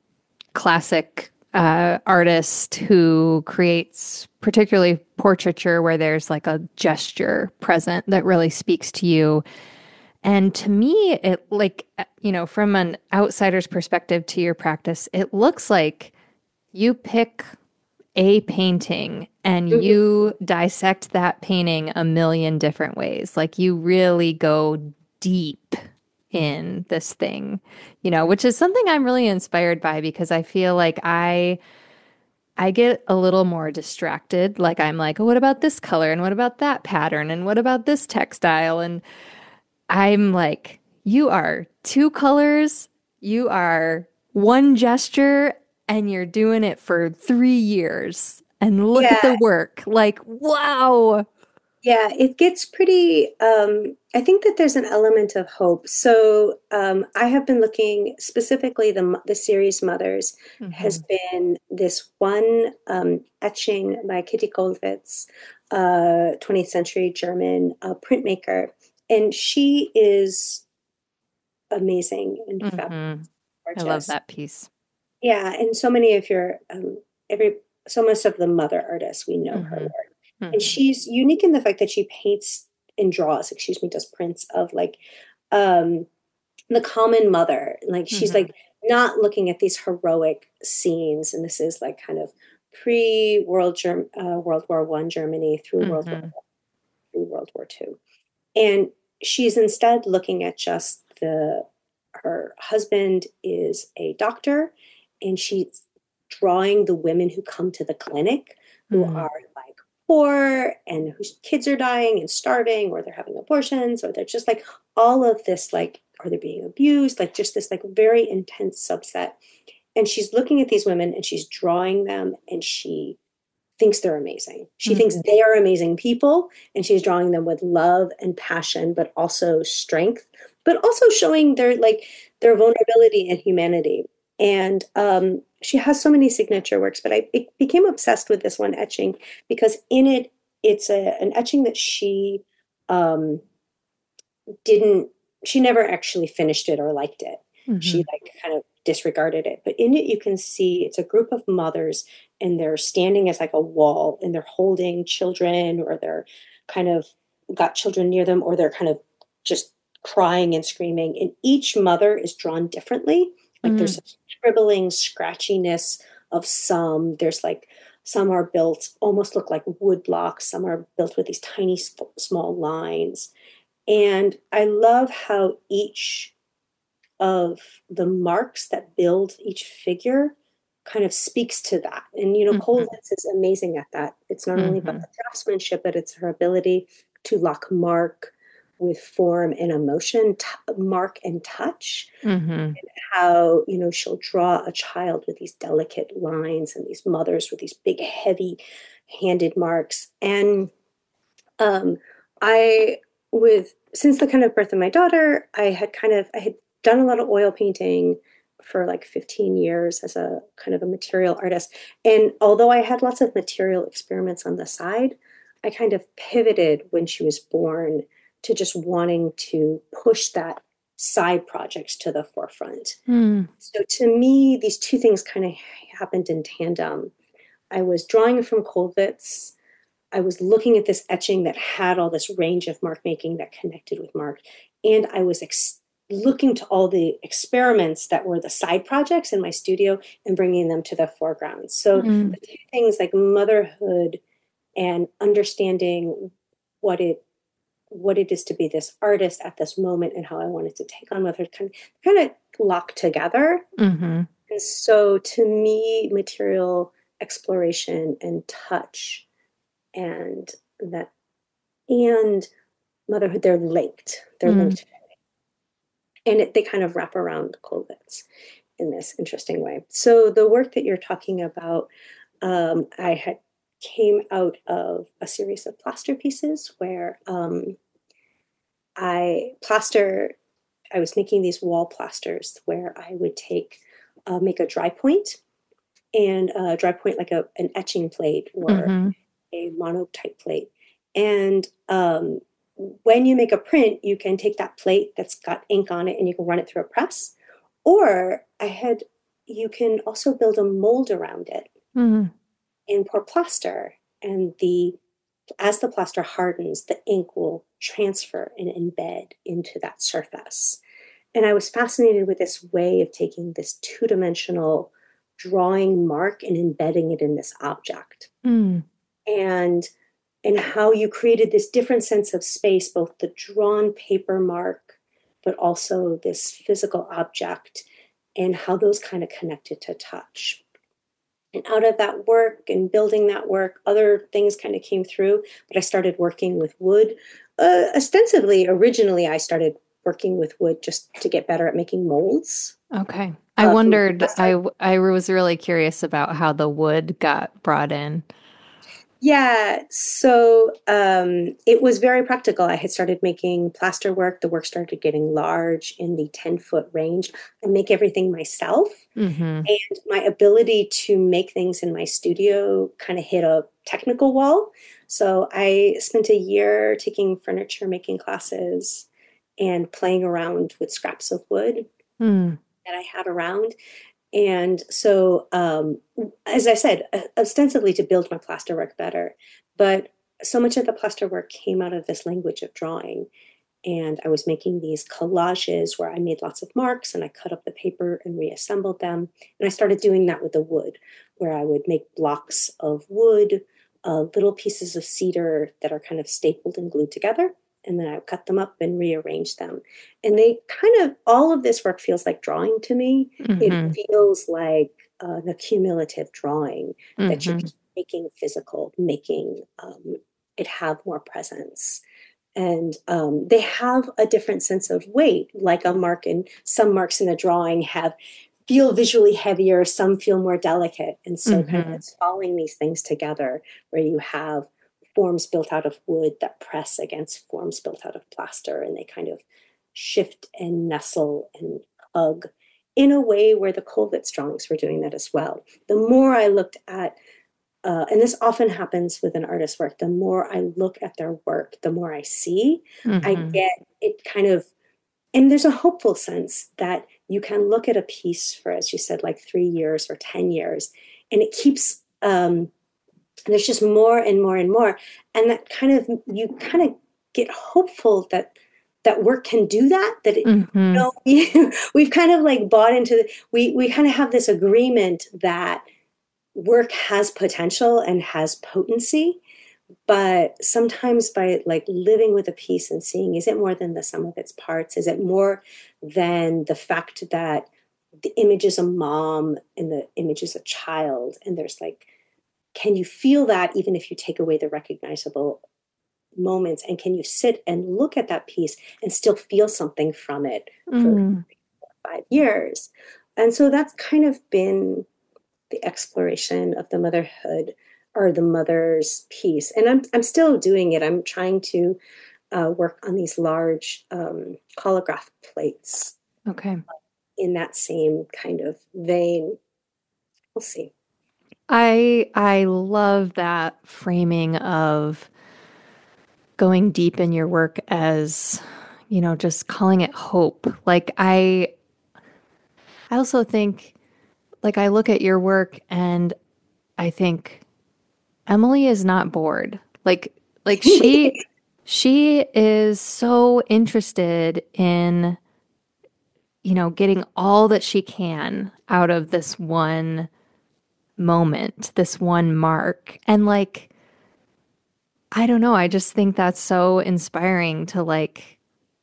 classic uh, artist who creates particularly portraiture where there's like a gesture present that really speaks to you. And to me, it like, you know, from an outsider's perspective to your practice, it looks like you pick a painting and mm-hmm. you dissect that painting a million different ways. Like you really go deep in this thing, you know, which is something I'm really inspired by because I feel like I I get a little more distracted. Like I'm like, oh, what about this color? And what about that pattern? And what about this textile? And I'm like, you are two colors, you are one gesture, and you're doing it for three years. And look yeah. at the work. Like, wow. Yeah, it gets pretty, um, I think that there's an element of hope. So um, I have been looking specifically, the, the series Mothers mm-hmm. has been this one um, etching by Kitty Kollwitz, uh, twentieth century German uh, printmaker. And she is amazing and mm-hmm. fabulous. I love that piece. Yeah, and so many of your, um, every, so most of the mother artists, we know mm-hmm. her work. Mm-hmm. And she's unique in the fact that she paints and draws, excuse me, does prints of like um, the common mother. Like she's mm-hmm. like not looking at these heroic scenes. And this is like kind of pre-World Germ- uh, World War One Germany through mm-hmm. World War through World War Two. And she's instead looking at just the, her husband is a doctor, and she's drawing the women who come to the clinic who mm. are like poor and whose kids are dying and starving, or they're having abortions, or they're just like all of this, like, are they being abused? Like just this like very intense subset. And she's looking at these women and she's drawing them, and she thinks they're amazing. She mm-hmm. thinks they are amazing people, and she's drawing them with love and passion, but also strength, but also showing their like their vulnerability and humanity. And um, she has so many signature works, but I it became obsessed with this one etching because in it, it's a, an etching that she um, didn't, she never actually finished it or liked it. Mm-hmm. She like kind of disregarded it. But in it, you can see it's a group of mothers, and they're standing as like a wall, and they're holding children, or they're kind of got children near them, or they're kind of just crying and screaming. And each mother is drawn differently. Like mm-hmm. there's a scribbling scratchiness of some. There's like some are built, almost look like wood blocks. Some are built with these tiny small lines. And I love how each of the marks that build each figure kind of speaks to that. And, you know, mm-hmm. Kollwitz is amazing at that. It's not mm-hmm. only about the craftsmanship, but it's her ability to lock mark with form and emotion, t- mark and touch, mm-hmm. and how, you know, she'll draw a child with these delicate lines, and these mothers with these big, heavy handed marks. And um, I, with, since the kind of birth of my daughter, I had kind of, I had done a lot of oil painting for like fifteen years as a kind of a material artist. And although I had lots of material experiments on the side, I kind of pivoted when she was born to just wanting to push that side projects to the forefront. Mm. So to me, these two things kind of happened in tandem. I was drawing from Kollwitz. I was looking at this etching that had all this range of mark making that connected with mark. And I was ex- looking to all the experiments that were the side projects in my studio and bringing them to the foreground. So Mm. the two things like motherhood and understanding what it what it is to be this artist at this moment and how I wanted to take on motherhood kind of, kind of locked together. Mm-hmm. And so to me, material exploration and touch and that and motherhood, they're linked. They're Mm. linked. And it, they kind of wrap around Kollwitz in this interesting way. So the work that you're talking about, um, I had came out of a series of plaster pieces where um, I plaster, I was making these wall plasters where I would take, uh, make a dry point and a dry point like a, an etching plate or Mm-hmm. a monotype plate. And um, when you make a print, you can take that plate that's got ink on it and you can run it through a press. Or I had, you can also build a mold around it Mm-hmm. and pour plaster. And the as the plaster hardens, the ink will transfer and embed into that surface. And I was fascinated with this way of taking this two-dimensional drawing mark and embedding it in this object. Mm. And and how you created this different sense of space, both the drawn paper mark, but also this physical object, and how those kind of connected to touch. And out of that work and building that work, other things kind of came through. But I started working with wood. Uh, ostensibly, originally, I started working with wood just to get better at making molds. Okay. I Uh, from wondered, plaster. I, I was really curious about how the wood got brought in. Yeah, so um, it was very practical. I had started making plaster work. The work started getting large in the ten foot range. I make everything myself. Mm-hmm. And my ability to make things in my studio kind of hit a technical wall. So I spent a year taking furniture making classes and playing around with scraps of wood Mm. that I had around. And so, um, as I said, uh, ostensibly to build my plaster work better, but so much of the plaster work came out of this language of drawing. And I was making these collages where I made lots of marks and I cut up the paper and reassembled them. And I started doing that with the wood, where I would make blocks of wood, uh, little pieces of cedar that are kind of stapled and glued together. And then I would cut them up and rearrange them. And they kind of, all of this work feels like drawing to me. Mm-hmm. It feels like uh, an accumulative drawing that you're Mm-hmm. just making physical, making um, it have more presence. And um, they have a different sense of weight, like a mark in some marks in a drawing have feel visually heavier, some feel more delicate. And so kind of Mm-hmm. it's following these things together where you have forms built out of wood that press against forms built out of plaster, and they kind of shift and nestle and hug in a way where the Kollwitz drawings were doing that as well. The more I looked at Uh, and this often happens with an artist's work. The more I look at their work, the more I see. I Mm-hmm. get it kind of, and there's a hopeful sense that you can look at a piece for, as you said, like three years or ten years, and it keeps, um, there's just more and more and more. And that kind of, you kind of get hopeful that that work can do that, that it, Mm-hmm. you know, we've kind of like bought into the, we, we kind of have this agreement that work has potential and has potency, but sometimes by like living with a piece and seeing, is it more than the sum of its parts? Is it more than the fact that the image is a mom and the image is a child? And there's like, can you feel that even if you take away the recognizable moments? And can you sit and look at that piece and still feel something from it for Mm-hmm. five years? And so that's kind of been the exploration of the motherhood or the mother's piece. And I'm, I'm still doing it. I'm trying to uh, work on these large um, holograph plates. Okay. in that same kind of vein. We'll see. I I love that framing of going deep in your work as, you know, just calling it hope. Like I I also think like I look at your work and I think Emily is not bored. Like like she she is so interested in, you know, getting all that she can out of this one moment, this one mark. And like I don't know, I just think that's so inspiring to like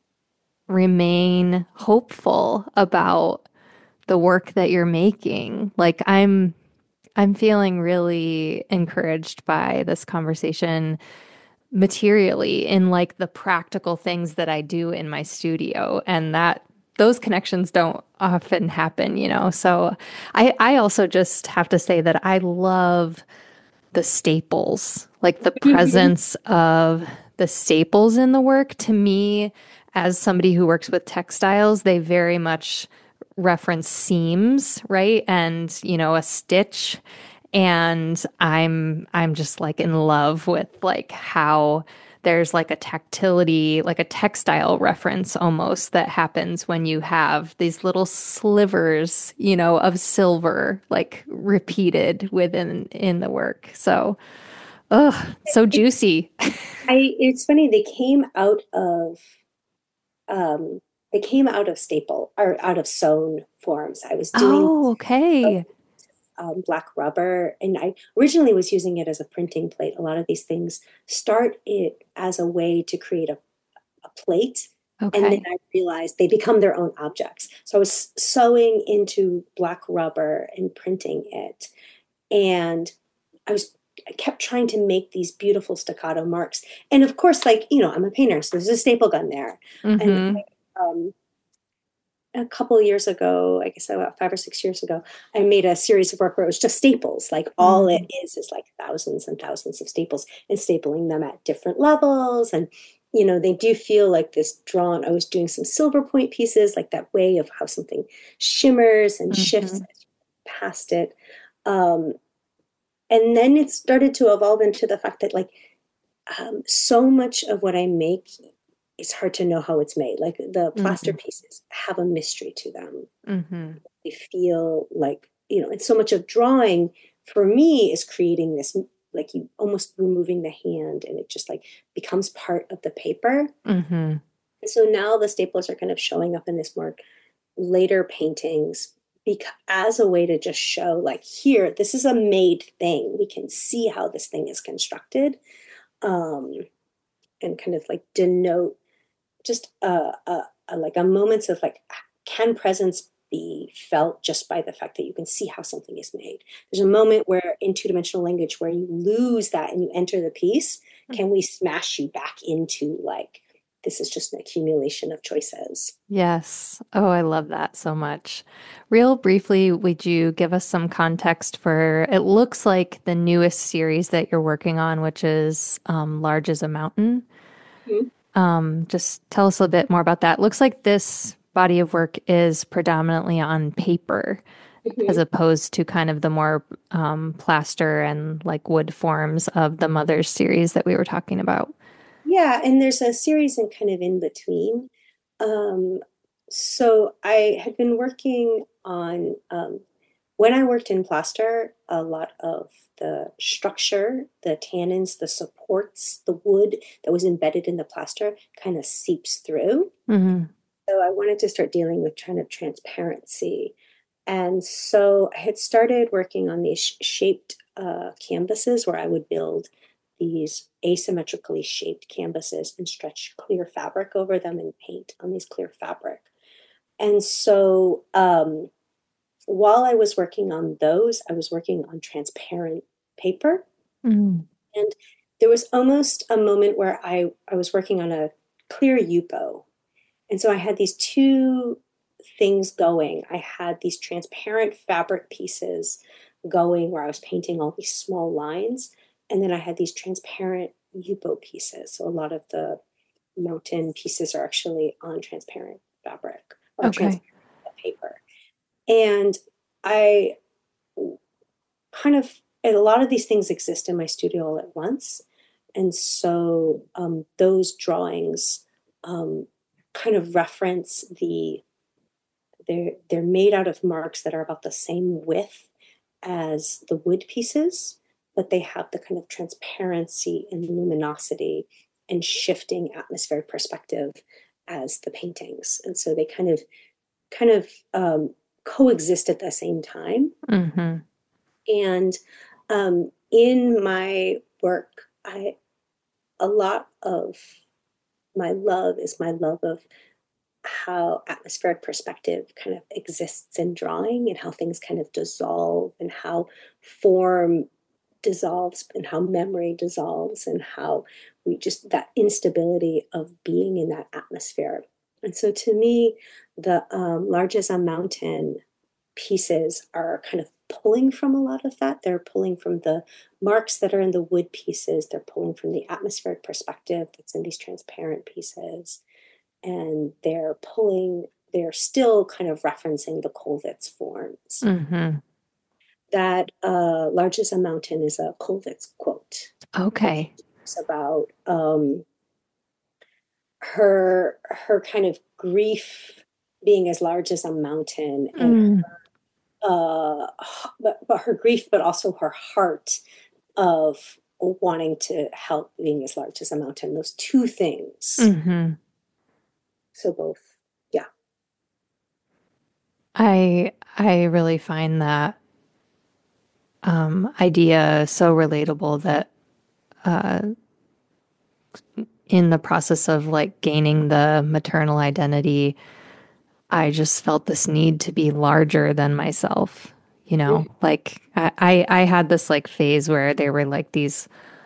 remain hopeful about the work that you're making. Like I'm I'm feeling really encouraged by this conversation materially in like the practical things that I do in my studio, and that those connections don't often happen, you know. So I I also just have to say that I love the staples, like the Mhm. presence of the staples in the work. To me, as somebody who works with textiles, they very much reference seams, right? And, you know, a stitch. And I'm I'm just like in love with like how there's like a tactility, like a textile reference almost that happens when you have these little slivers, you know, of silver like repeated within in the work. So, oh, so It, juicy. I, it's funny, they came out of um, they came out of staple or out of sewn forms. I was doing Oh, okay. um, black rubber, and I originally was using it as a printing plate. A lot of these things start it as a way to create a, a plate, and then Okay. I realized they become their own objects. So I was sewing into black rubber and printing it, and I was I kept trying to make these beautiful staccato marks. And of course, like, you know, I'm a painter, so there's a staple gun there. And Mm-hmm. um, a couple of years ago, I guess about five or six years ago, I made a series of work where it was just staples. Like all it Mm-hmm. is is like thousands and thousands of staples and stapling them at different levels. And, you know, they do feel like this drawn. I was doing some silver point pieces, like that way of how something shimmers and shifts Mm-hmm. as you past it. Um, and then it started to evolve into the fact that like um, so much of what I make, it's hard to know how it's made. Like the plaster Mm-hmm. pieces have a mystery to them. Mm-hmm. They feel like, you know, and so much of drawing for me is creating this, like you almost removing the hand and it just like becomes part of the paper. Mm-hmm. And so now the staples are kind of showing up in this more later paintings because as a way to just show like here, this is a made thing. We can see how this thing is constructed. Um, and kind of like denote just a, a, a like a moments of like can presence be felt just by the fact that you can see how something is made. There's a moment where in two-dimensional language where you lose that and you enter the piece. Can we smash you back into like this is just an accumulation of choices? Yes. Oh, I love that so much. Real briefly, would you give us some context for it looks like the newest series that you're working on, which is um, Large as a Mountain. Mhm. Um, just tell us a bit more about that. Looks like this body of work is predominantly on paper as Mhm. opposed to kind of the more um, plaster and like wood forms of the Mothers series that we were talking about. Yeah, and there's a series in kind of in between. Um, so I had been working on um, when I worked in plaster, a lot of the structure, the tannins, the supports, the wood that was embedded in the plaster kind of seeps through. Hmm. So I wanted to start dealing with kind of transparency. And so I had started working on these sh- shaped uh, canvases where I would build these asymmetrically shaped canvases and stretch clear fabric over them and paint on these clear fabric. And so um, while I was working on those, I was working on transparent paper. Mm. And there was almost a moment where I, I was working on a clear Yupo. And so I had these two things going. I had these transparent fabric pieces going where I was painting all these small lines. And then I had these transparent Yupo pieces. So a lot of the mountain pieces are actually on transparent fabric or Okay. transparent paper. And I kind of, and a lot of these things exist in my studio all at once. And so um, those drawings um, kind of reference the, they're, they're made out of marks that are about the same width as the wood pieces, but they have the kind of transparency and luminosity and shifting atmospheric perspective as the paintings. And so they kind of, kind of um, coexist at the same time. Mm-hmm. And um, in my work, I a lot of my love is my love of how atmospheric perspective kind of exists in drawing and how things kind of dissolve and how form dissolves and how memory dissolves and how we just that instability of being in that atmosphere. And so to me, the um, Large as a Mountain pieces are kind of pulling from a lot of that. They're pulling from the marks that are in the wood pieces. They're pulling from the atmospheric perspective that's in these transparent pieces. And they're pulling, they're still kind of referencing the Kollwitz forms. Mm-hmm. That uh, Large as a Mountain is a Kollwitz quote. Okay. It's about um, her, her kind of grief being as large as a mountain and Mm. uh, but, but her grief, but also her heart of wanting to help being as large as a mountain. Those two things. Mm-hmm. So both, yeah. I I really find that um, idea so relatable that uh, in the process of like gaining the maternal identity, I just felt this need to be larger than myself. You know, like I, I, I had this like phase where there were like these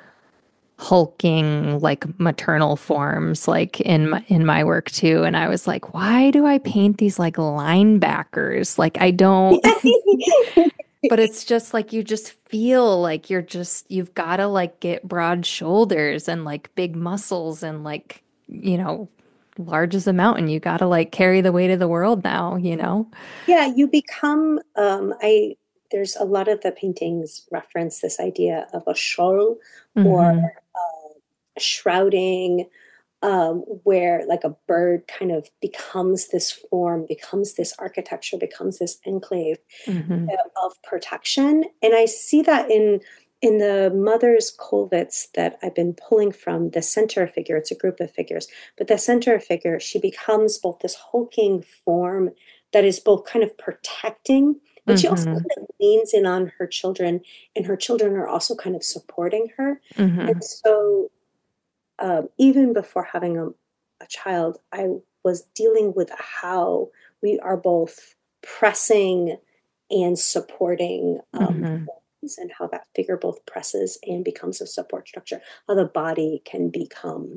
hulking like maternal forms like in my, in my work too, and I was like, why do I paint these like linebackers? Like I don't. But it's just like you just feel like you're just you've got to like get broad shoulders and like big muscles and like, you know, large as a mountain. You got to like carry the weight of the world now, you know? Yeah, you become, um, I, there's a lot of the paintings reference this idea of a shawl or Mm-hmm. uh, shrouding, um, where like a bird kind of becomes this form, becomes this architecture, becomes this enclave Mm-hmm. uh, of protection. And I see that in in the Mother's Kollwitz that I've been pulling from the center figure. It's a group of figures, but the center figure, she becomes both this hulking form that is both kind of protecting, but she also Mm-hmm. kind of leans in on her children, and her children are also kind of supporting her. Mm-hmm. And so um, even before having a, a child, I was dealing with how we are both pressing and supporting um, Mm-hmm. forms, and how that figure both presses and becomes a support structure. How the body can become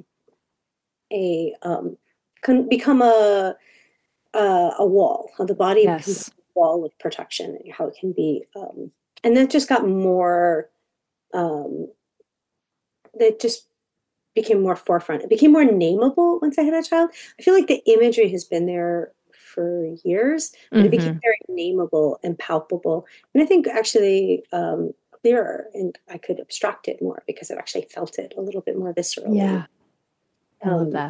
a um, can become a a, a wall. How the body can become Yes. a wall of protection. And how it can be, um, and that just got more. Um, that just became more forefront. It became more nameable once I had a child. I feel like the imagery has been there for years, but it became Mm-hmm. very nameable and palpable. And I think actually um, clearer, and I could abstract it more because I've actually felt it a little bit more viscerally. Yeah. I love Um, that.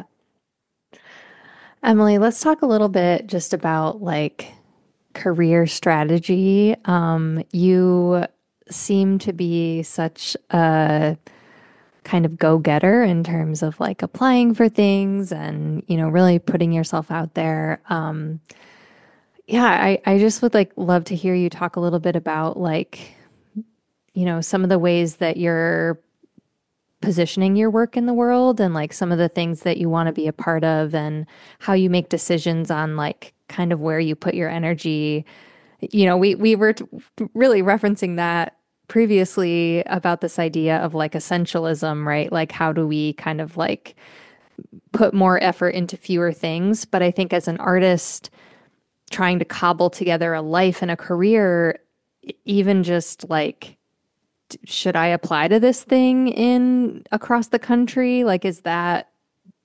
Emily, let's talk a little bit just about like career strategy. Um, you seem to be such a kind of go-getter in terms of like applying for things and, you know, really putting yourself out there. Um, yeah, I, I just would like love to hear you talk a little bit about like, you know, some of the ways that you're positioning your work in the world and like some of the things that you want to be a part of and how you make decisions on like kind of where you put your energy. You know, we we were t- really referencing that previously about this idea of like essentialism, right? Like how do we kind of like put more effort into fewer things? But I think as an artist trying to cobble together a life and a career, e- even just like should I apply to this thing in across the country? Like, is that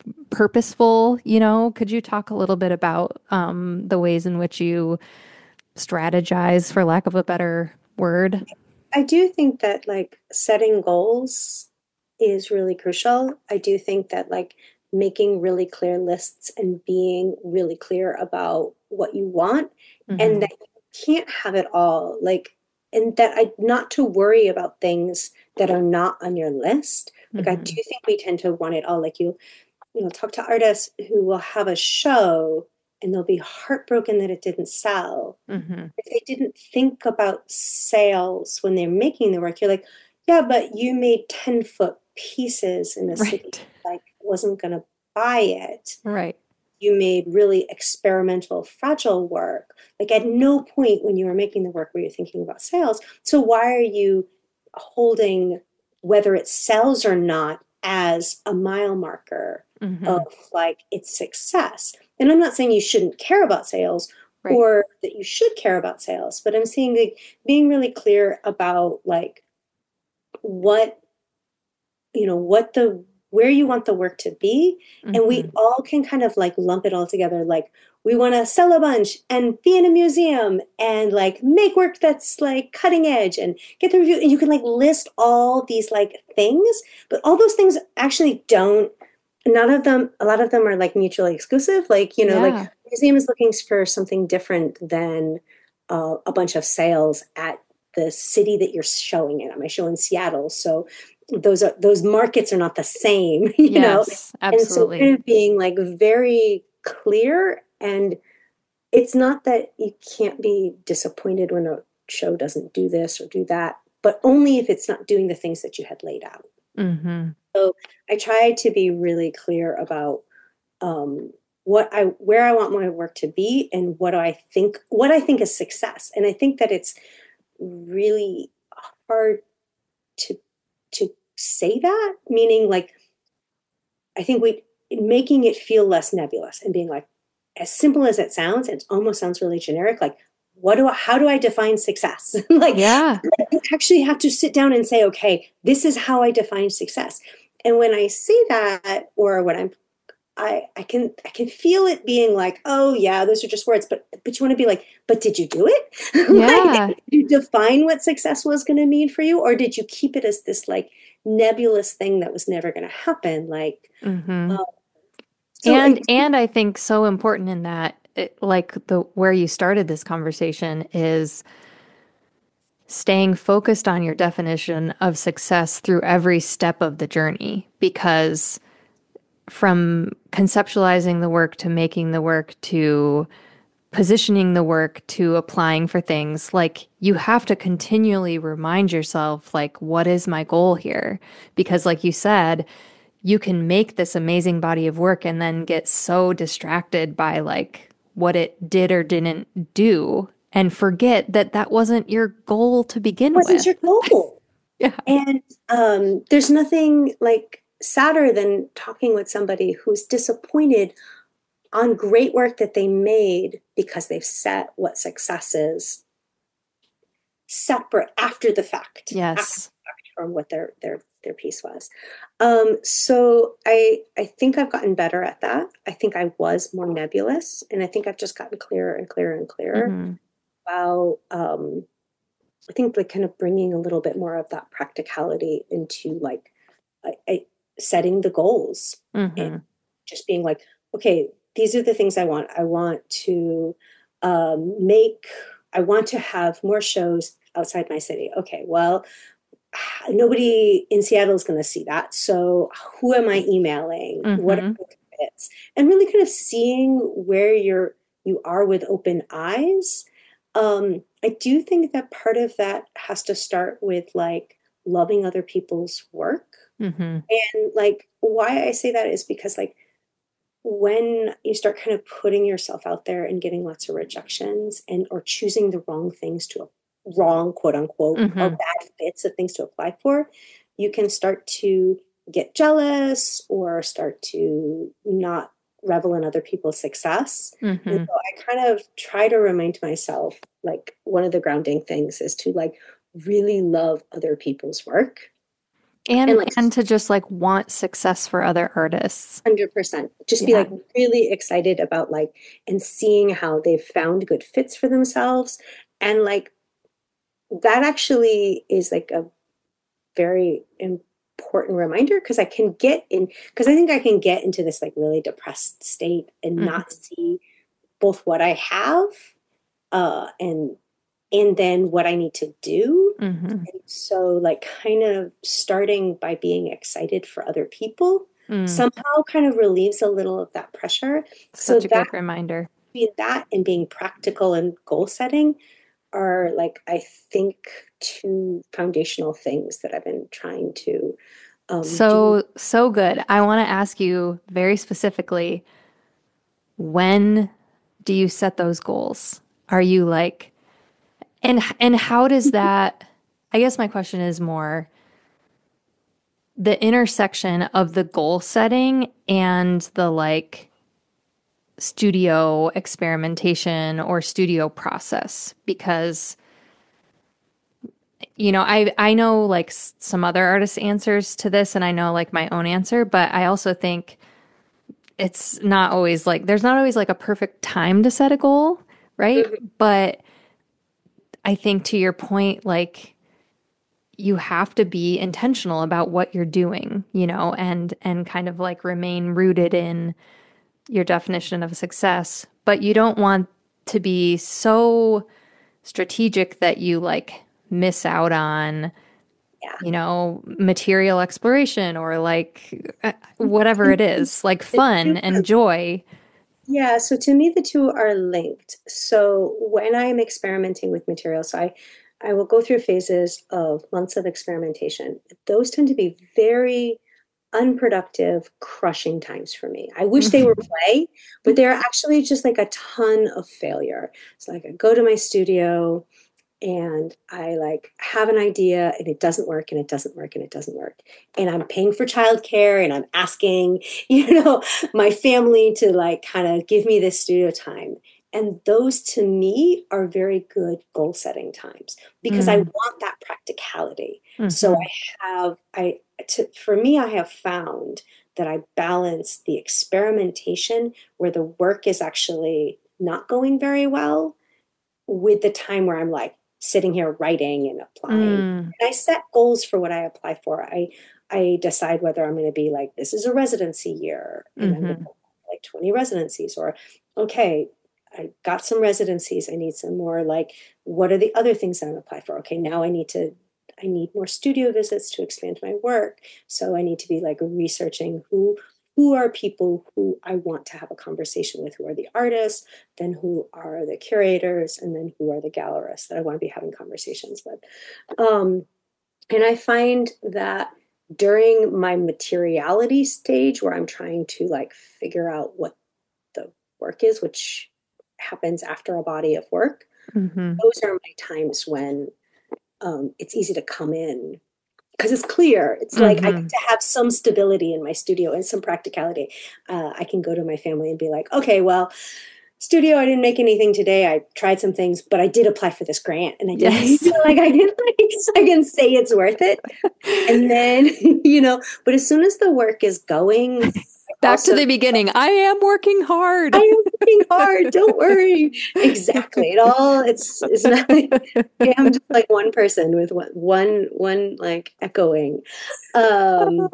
purposeful? You know, could you talk a little bit about um, the ways in which you strategize, for lack of a better word. I do think that like setting goals is really crucial. I do think that like making really clear lists and being really clear about what you want and Mm-hmm. that you can't have it all. Like, and that I not to worry about things that are not on your list. Like I do Mm-hmm. think we tend to want it all. Like you, you know, talk to artists who will have a show and they'll be heartbroken that it didn't sell Mm-hmm. if they didn't think about sales when they're making the work. You're like, yeah, but you made ten foot pieces in a city Right. like wasn't going to buy it. Right. You made really experimental, fragile work. Like at no point when you were making the work were you thinking about sales. So why are you holding whether it sells or not as a mile marker of Mm-hmm. like its success? And I'm not saying you shouldn't care about sales Right. or that you should care about sales, but I'm saying like being really clear about like what you know what the where you want the work to be, and we Mm-hmm. all can kind of like lump it all together. Like we want to sell a bunch and be in a museum and like make work that's like cutting edge and get the review, and you can like list all these like things, but all those things actually don't, none of them, a lot of them are like mutually exclusive. Like, you know, like Yeah. museum is looking for something different than uh, a bunch of sales at the city that you're showing it. Am I showing Seattle? So those are those markets are not the same, you know. Yes, And so kind absolutely. of being like very clear, and it's not that you can't be disappointed when a show doesn't do this or do that, but only if it's not doing the things that you had laid out. Mm-hmm. So I try to be really clear about um, what I where I want my work to be and what do I think what I think is success. And I think that it's really hard to to say that, meaning like I think we making it feel less nebulous and being like, as simple as it sounds, it almost sounds really generic. Like, what do I, how do I define success? like, Yeah. like, you actually have to sit down and say, okay, this is how I define success. And when I say that, or when I'm, I, I can, I can feel it being like, oh yeah, those are just words, but, but you want to be like, but did you do it? like, Yeah. did you define what success was going to mean for you? Or did you keep it as this like nebulous thing that was never going to happen? Like, Mm-hmm. um, so I And and I think so important in that, it, like the where you started this conversation is staying focused on your definition of success through every step of the journey, because from conceptualizing the work to making the work to positioning the work to applying for things, like you have to continually remind yourself, like, what is my goal here? Because, like you said, you can make this amazing body of work and then get so distracted by like what it did or didn't do and forget that that wasn't your goal to begin wasn't with. your goal. Yeah. And um, there's nothing like sadder than talking with somebody who's disappointed on great work that they made because they've set what success is separate after the fact, after Yes. the fact from what their their their piece was. Um, so I I think I've gotten better at that. I think I was more nebulous, and I think I've just gotten clearer and clearer and clearer Mm-hmm. about. Um, I think like kind of bringing a little bit more of that practicality into like I, I, setting the goals and Mm-hmm. just being like, okay, these are the things I want. I want to um, make, I want to have more shows outside my city. Okay, well, nobody in Seattle is going to see that. So who am I emailing? What are Mm-hmm. the fits? And really kind of seeing where you're you are with open eyes. Um, I do think that part of that has to start with like loving other people's work. Mm-hmm. And like why I say that is because like when you start kind of putting yourself out there and getting lots of rejections and or choosing the wrong things to wrong quote unquote or Mm-hmm. bad fits of things to apply for, you can start to get jealous or start to not revel in other people's success. And Mm-hmm. so I kind of try to remind myself like one of the grounding things is to like really love other people's work And and like and to just like want success for other artists. one hundred percent just be Yeah. like really excited about like and seeing how they've found good fits for themselves. And like that actually is like a very important reminder, because I can get in because I think I can get into this like really depressed state and Mhm. not see both what I have uh and and then what I need to do. Mhm. And so like kind of starting by being excited for other people Mm. somehow kind of relieves a little of that pressure. So Such a that good reminder. between that and being practical and goal setting are like I think two foundational things that I've been trying to um, do. So, so good. I want to ask you very specifically, when do you set those goals? Are you like, and and how does that, I guess my question is more the intersection of the goal setting and the like studio experimentation or studio process, because you know, I I know like s- some other artists' answers to this, and I know like my own answer, but I also think it's not always like there's not always like a perfect time to set a goal, right? Mhm. But I think to your point, like you have to be intentional about what you're doing, you know, and and kind of like remain rooted in your definition of success, but you don't want to be so strategic that you like miss out on, Yeah. you know, material exploration or like uh, whatever And it is, like the two fun and joy. Yeah, so to me, the two are linked. So when I'm experimenting with materials, so I, I will go through phases of months of experimentation. Those tend to be very unproductive, crushing times for me. I wish they were play, but they're actually just like a ton of failure. So like I go to my studio and I like have an idea and it doesn't work and it doesn't work and it doesn't work. And I'm paying for childcare and I'm asking, you know, my family to like kind of give me this studio time. And those to me are very good goal setting times because I Mm, want that practicality. So hmm I have, I, to, for me, I have found that I balance the experimentation where the work is actually not going very well with the time where I'm like sitting here writing and applying. mm, And I set goals for what I apply for. I I decide whether I'm going to be like, this is a residency year and I'm going to hmm like twenty residencies, or okay, I got some residencies. I need some more like, what are the other things that I'm apply for? Okay, now I need to I need more studio visits to expand my work. So I need to be like researching who who are people who I want to have a conversation with, who are the artists, then who are the curators, and then who are the gallerists that I want to be having conversations with. Um, and I find that during my materiality stage, where I'm trying to like figure out what the work is, which happens after a body of work, hmm those are my times when um, it's easy to come in because it's clear. It's like I get hmm to have some stability in my studio and some practicality. Uh, I can go to my family and be like, okay, well, studio, I didn't make anything today. I tried some things, but I did apply for this grant, and I did, you Yes. know, like I can, like, I can say it's worth it. And then, you know, but as soon as the work is going, I Back to also the beginning. I am working I hard. am working hard. Don't worry. Exactly. It all. It's it's not like I'm just like one person with one one one like echoing. Um,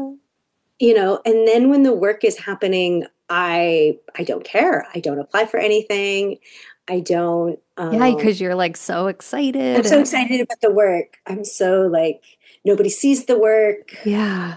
you know, and then when the work is happening, I I don't care. I don't apply for anything. I don't. Yeah, Um, because you're like so I'm excited so and excited about the work. I'm so like nobody sees the work. yeah.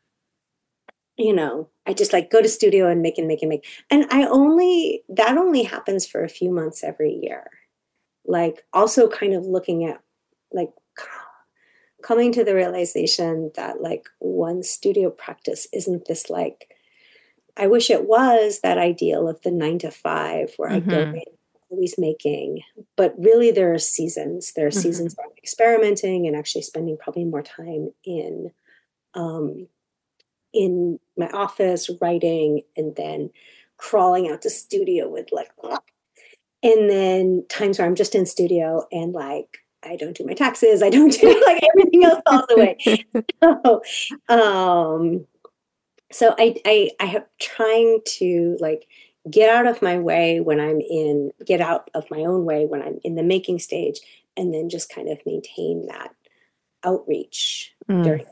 You know, I just like go to studio and make and make and make. And I only that only happens for a few months every year. Like also kind of looking at like coming to the realization that like one studio practice isn't this like I wish it was that ideal of the nine to five where I go hmm in always making, but really there are seasons. There are hmm seasons where I'm experimenting and actually spending probably more time in um, in my office writing, and then crawling out to studio with like, and then times where I'm just in studio and like I don't do my taxes. I don't do like everything else falls away. So, um, so I, I, I have trying to like get out of my way when I'm in, get out of my own way when I'm in the making stage, and then just kind of maintain that outreach Mm. during.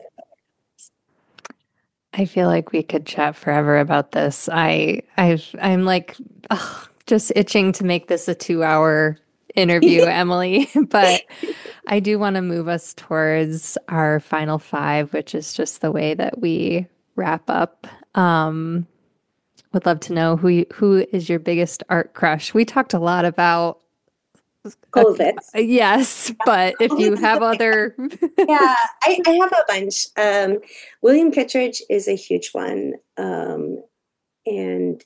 I feel like we could chat forever about this. I, I've, I'm like, ugh, just itching to make this a two-hour interview, Emily. But I do want to move us towards our final five, which is just the way that we wrap up. Um, would love to know who you, who is your biggest art crush. We talked a lot about COVID. uh, yes, but if you have other, yeah, I, I have a bunch. Um, William Kittredge is a huge one, um, and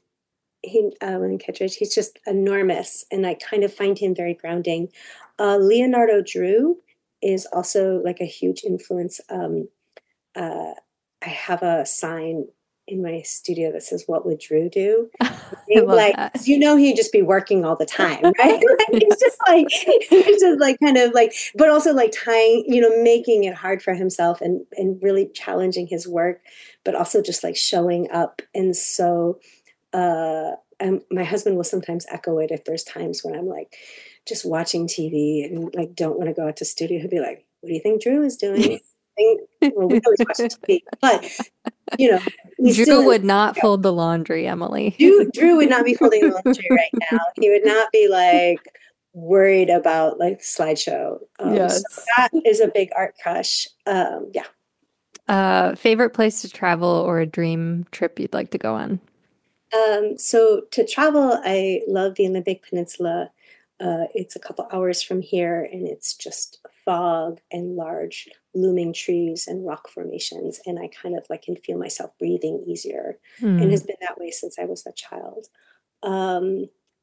he uh, William Kittredge, he's just enormous, and I kind of find him very grounding. Uh, Leonardo Drew is also like a huge influence. Um, uh, I have a sign in my studio that says, "What would Drew do?" I love Like, that. you know, he'd just be working all the time, right? Like, Yes. he's just like, he's just like kind of like, but also like tying, you know, making it hard for himself and and really challenging his work, but also just like showing up. And so, uh, um, my husband will sometimes echo it if there's times when I'm like just watching T V and like don't want to go out to studio. He'll be like, "What do you think Drew is doing?" Well, we always watch T V, but you know, he's Drew still in, would not fold the laundry, Emily. Drew, Drew would not be folding the laundry right now. He would not be like worried about like the slideshow. Um, Yes. So that is a big art crush. Um, yeah. Uh, favorite place to travel or a dream trip you'd like to go on? Um, so to travel, I love the Olympic Peninsula. Uh, it's a couple hours from here, and it's just fog and large looming trees and rock formations, and I kind of like can feel myself breathing easier, and Hmm. has been that way since I was a child. Um,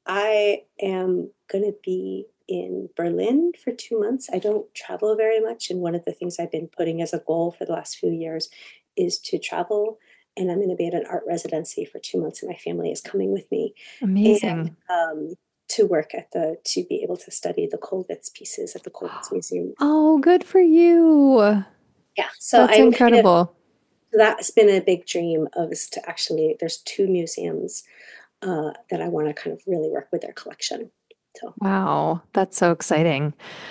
I am going to be in Berlin for two months. I don't travel very much, and one of the things I've been putting as a goal for the last few years is to travel. And I'm going to be at an art residency for two months, and my family is coming with me. And Amazing. um, to work at the to be able to study the Kollwitz pieces at the Kollwitz Museum. Oh, good for you. Yeah, so That's I'm kind of incredible. that's been a big dream of is to actually there's two museums uh, that I want to kind of really work with their collection. So. Wow, that's so exciting.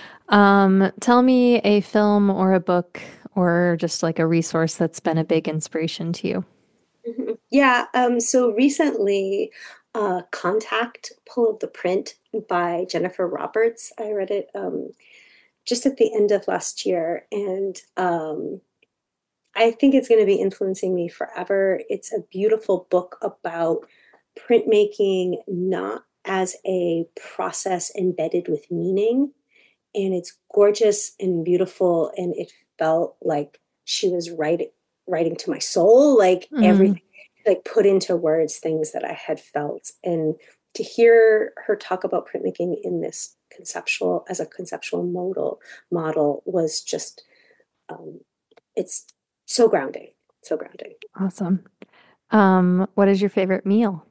Um, tell me a film or a book or just like a resource that's been a big inspiration to you. Mhm. Yeah, um, so recently, uh, Contact, Pull of the Print by Jennifer Roberts. I read it um, just at the end of last year, and um, I think it's going to be influencing me forever. It's a beautiful book about printmaking, not as a process embedded with meaning, and it's gorgeous and beautiful, and it felt like she was writing writing to my soul, like Mm, everything, like put into words things that I had felt. And to hear her talk about printmaking in this conceptual as a conceptual modal model was just um, it's so grounding, so grounding. awesome. Um, what is your favorite meal?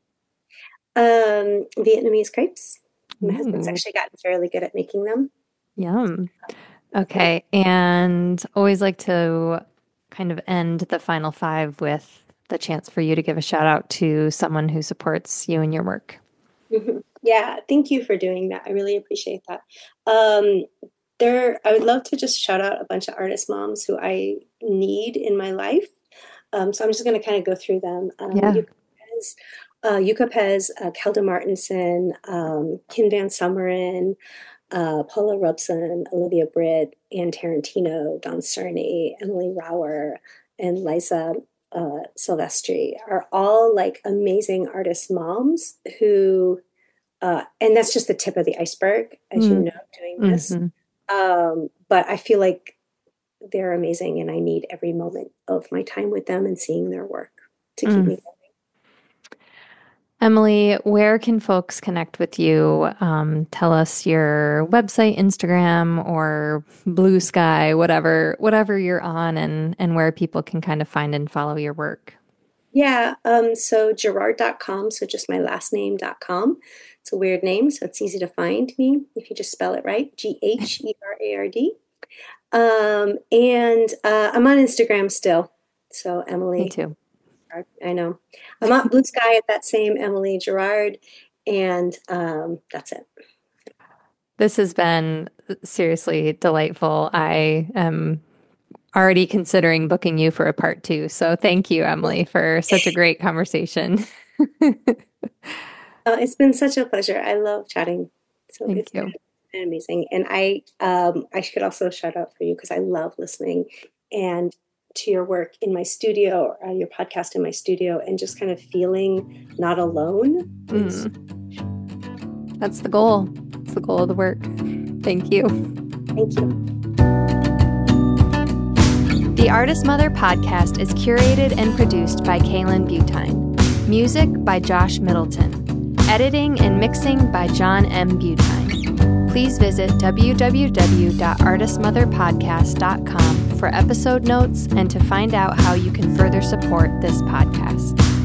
Um, Vietnamese crepes. My husband's Ooh, actually gotten fairly good at making them. yum. Yeah. Okay, and always like to kind of end the final five with the chance for you to give a shout out to someone who supports you and your work. Mhm. Yeah, thank you for doing that. I really appreciate that. Um, there, I would love to just shout out a bunch of artist moms who I need in my life. Um, so I'm just going to kind of go through them. Um, Yeah. Yuka Pez, uh, Yuka Pez, uh, Kelda Martinson, um, Kim Van Summeren, uh, Paula Robson, Olivia Britt, Ann Tarantino, Don Cerny, Emily Rauer, and Liza uh, Silvestri are all like amazing artist moms who, uh, and that's just the tip of the iceberg, as you Mm, know, doing this. hmm. Um, but I feel like they're amazing, and I need every moment of my time with them and seeing their work to keep Mm. me going. Emily, where can folks connect with you? Um, tell us your website, Instagram, or Blue Sky, whatever, whatever you're on, and and where people can kind of find and follow your work. Yeah, um, so Gerard dot com, so just my last name dot com. It's a weird name, so it's easy to find me if you just spell it right, G H E R A R D. Um, and uh, I'm on Instagram still. So Emily. Me too. I know. I'm on Blue Sky at that same Emily Gerard, and um, that's it. This has been seriously delightful. I am already considering booking you for a part two. So thank you, Emily, for such a great conversation. uh, it's been such a pleasure. I love chatting. So thank it's you. been amazing. And I, um, I should also shout out for you because I love listening and to your work in my studio, or your podcast in my studio, and just kind of feeling not alone. Mm. That's the goal. That's the goal of the work. Thank you. Thank you. The Artist Mother podcast is curated and produced by Kaylin Butine. Music by Josh Middleton. Editing and mixing by John M. Butine. Please visit w w w dot artist mother podcast dot com for episode notes and to find out how you can further support this podcast.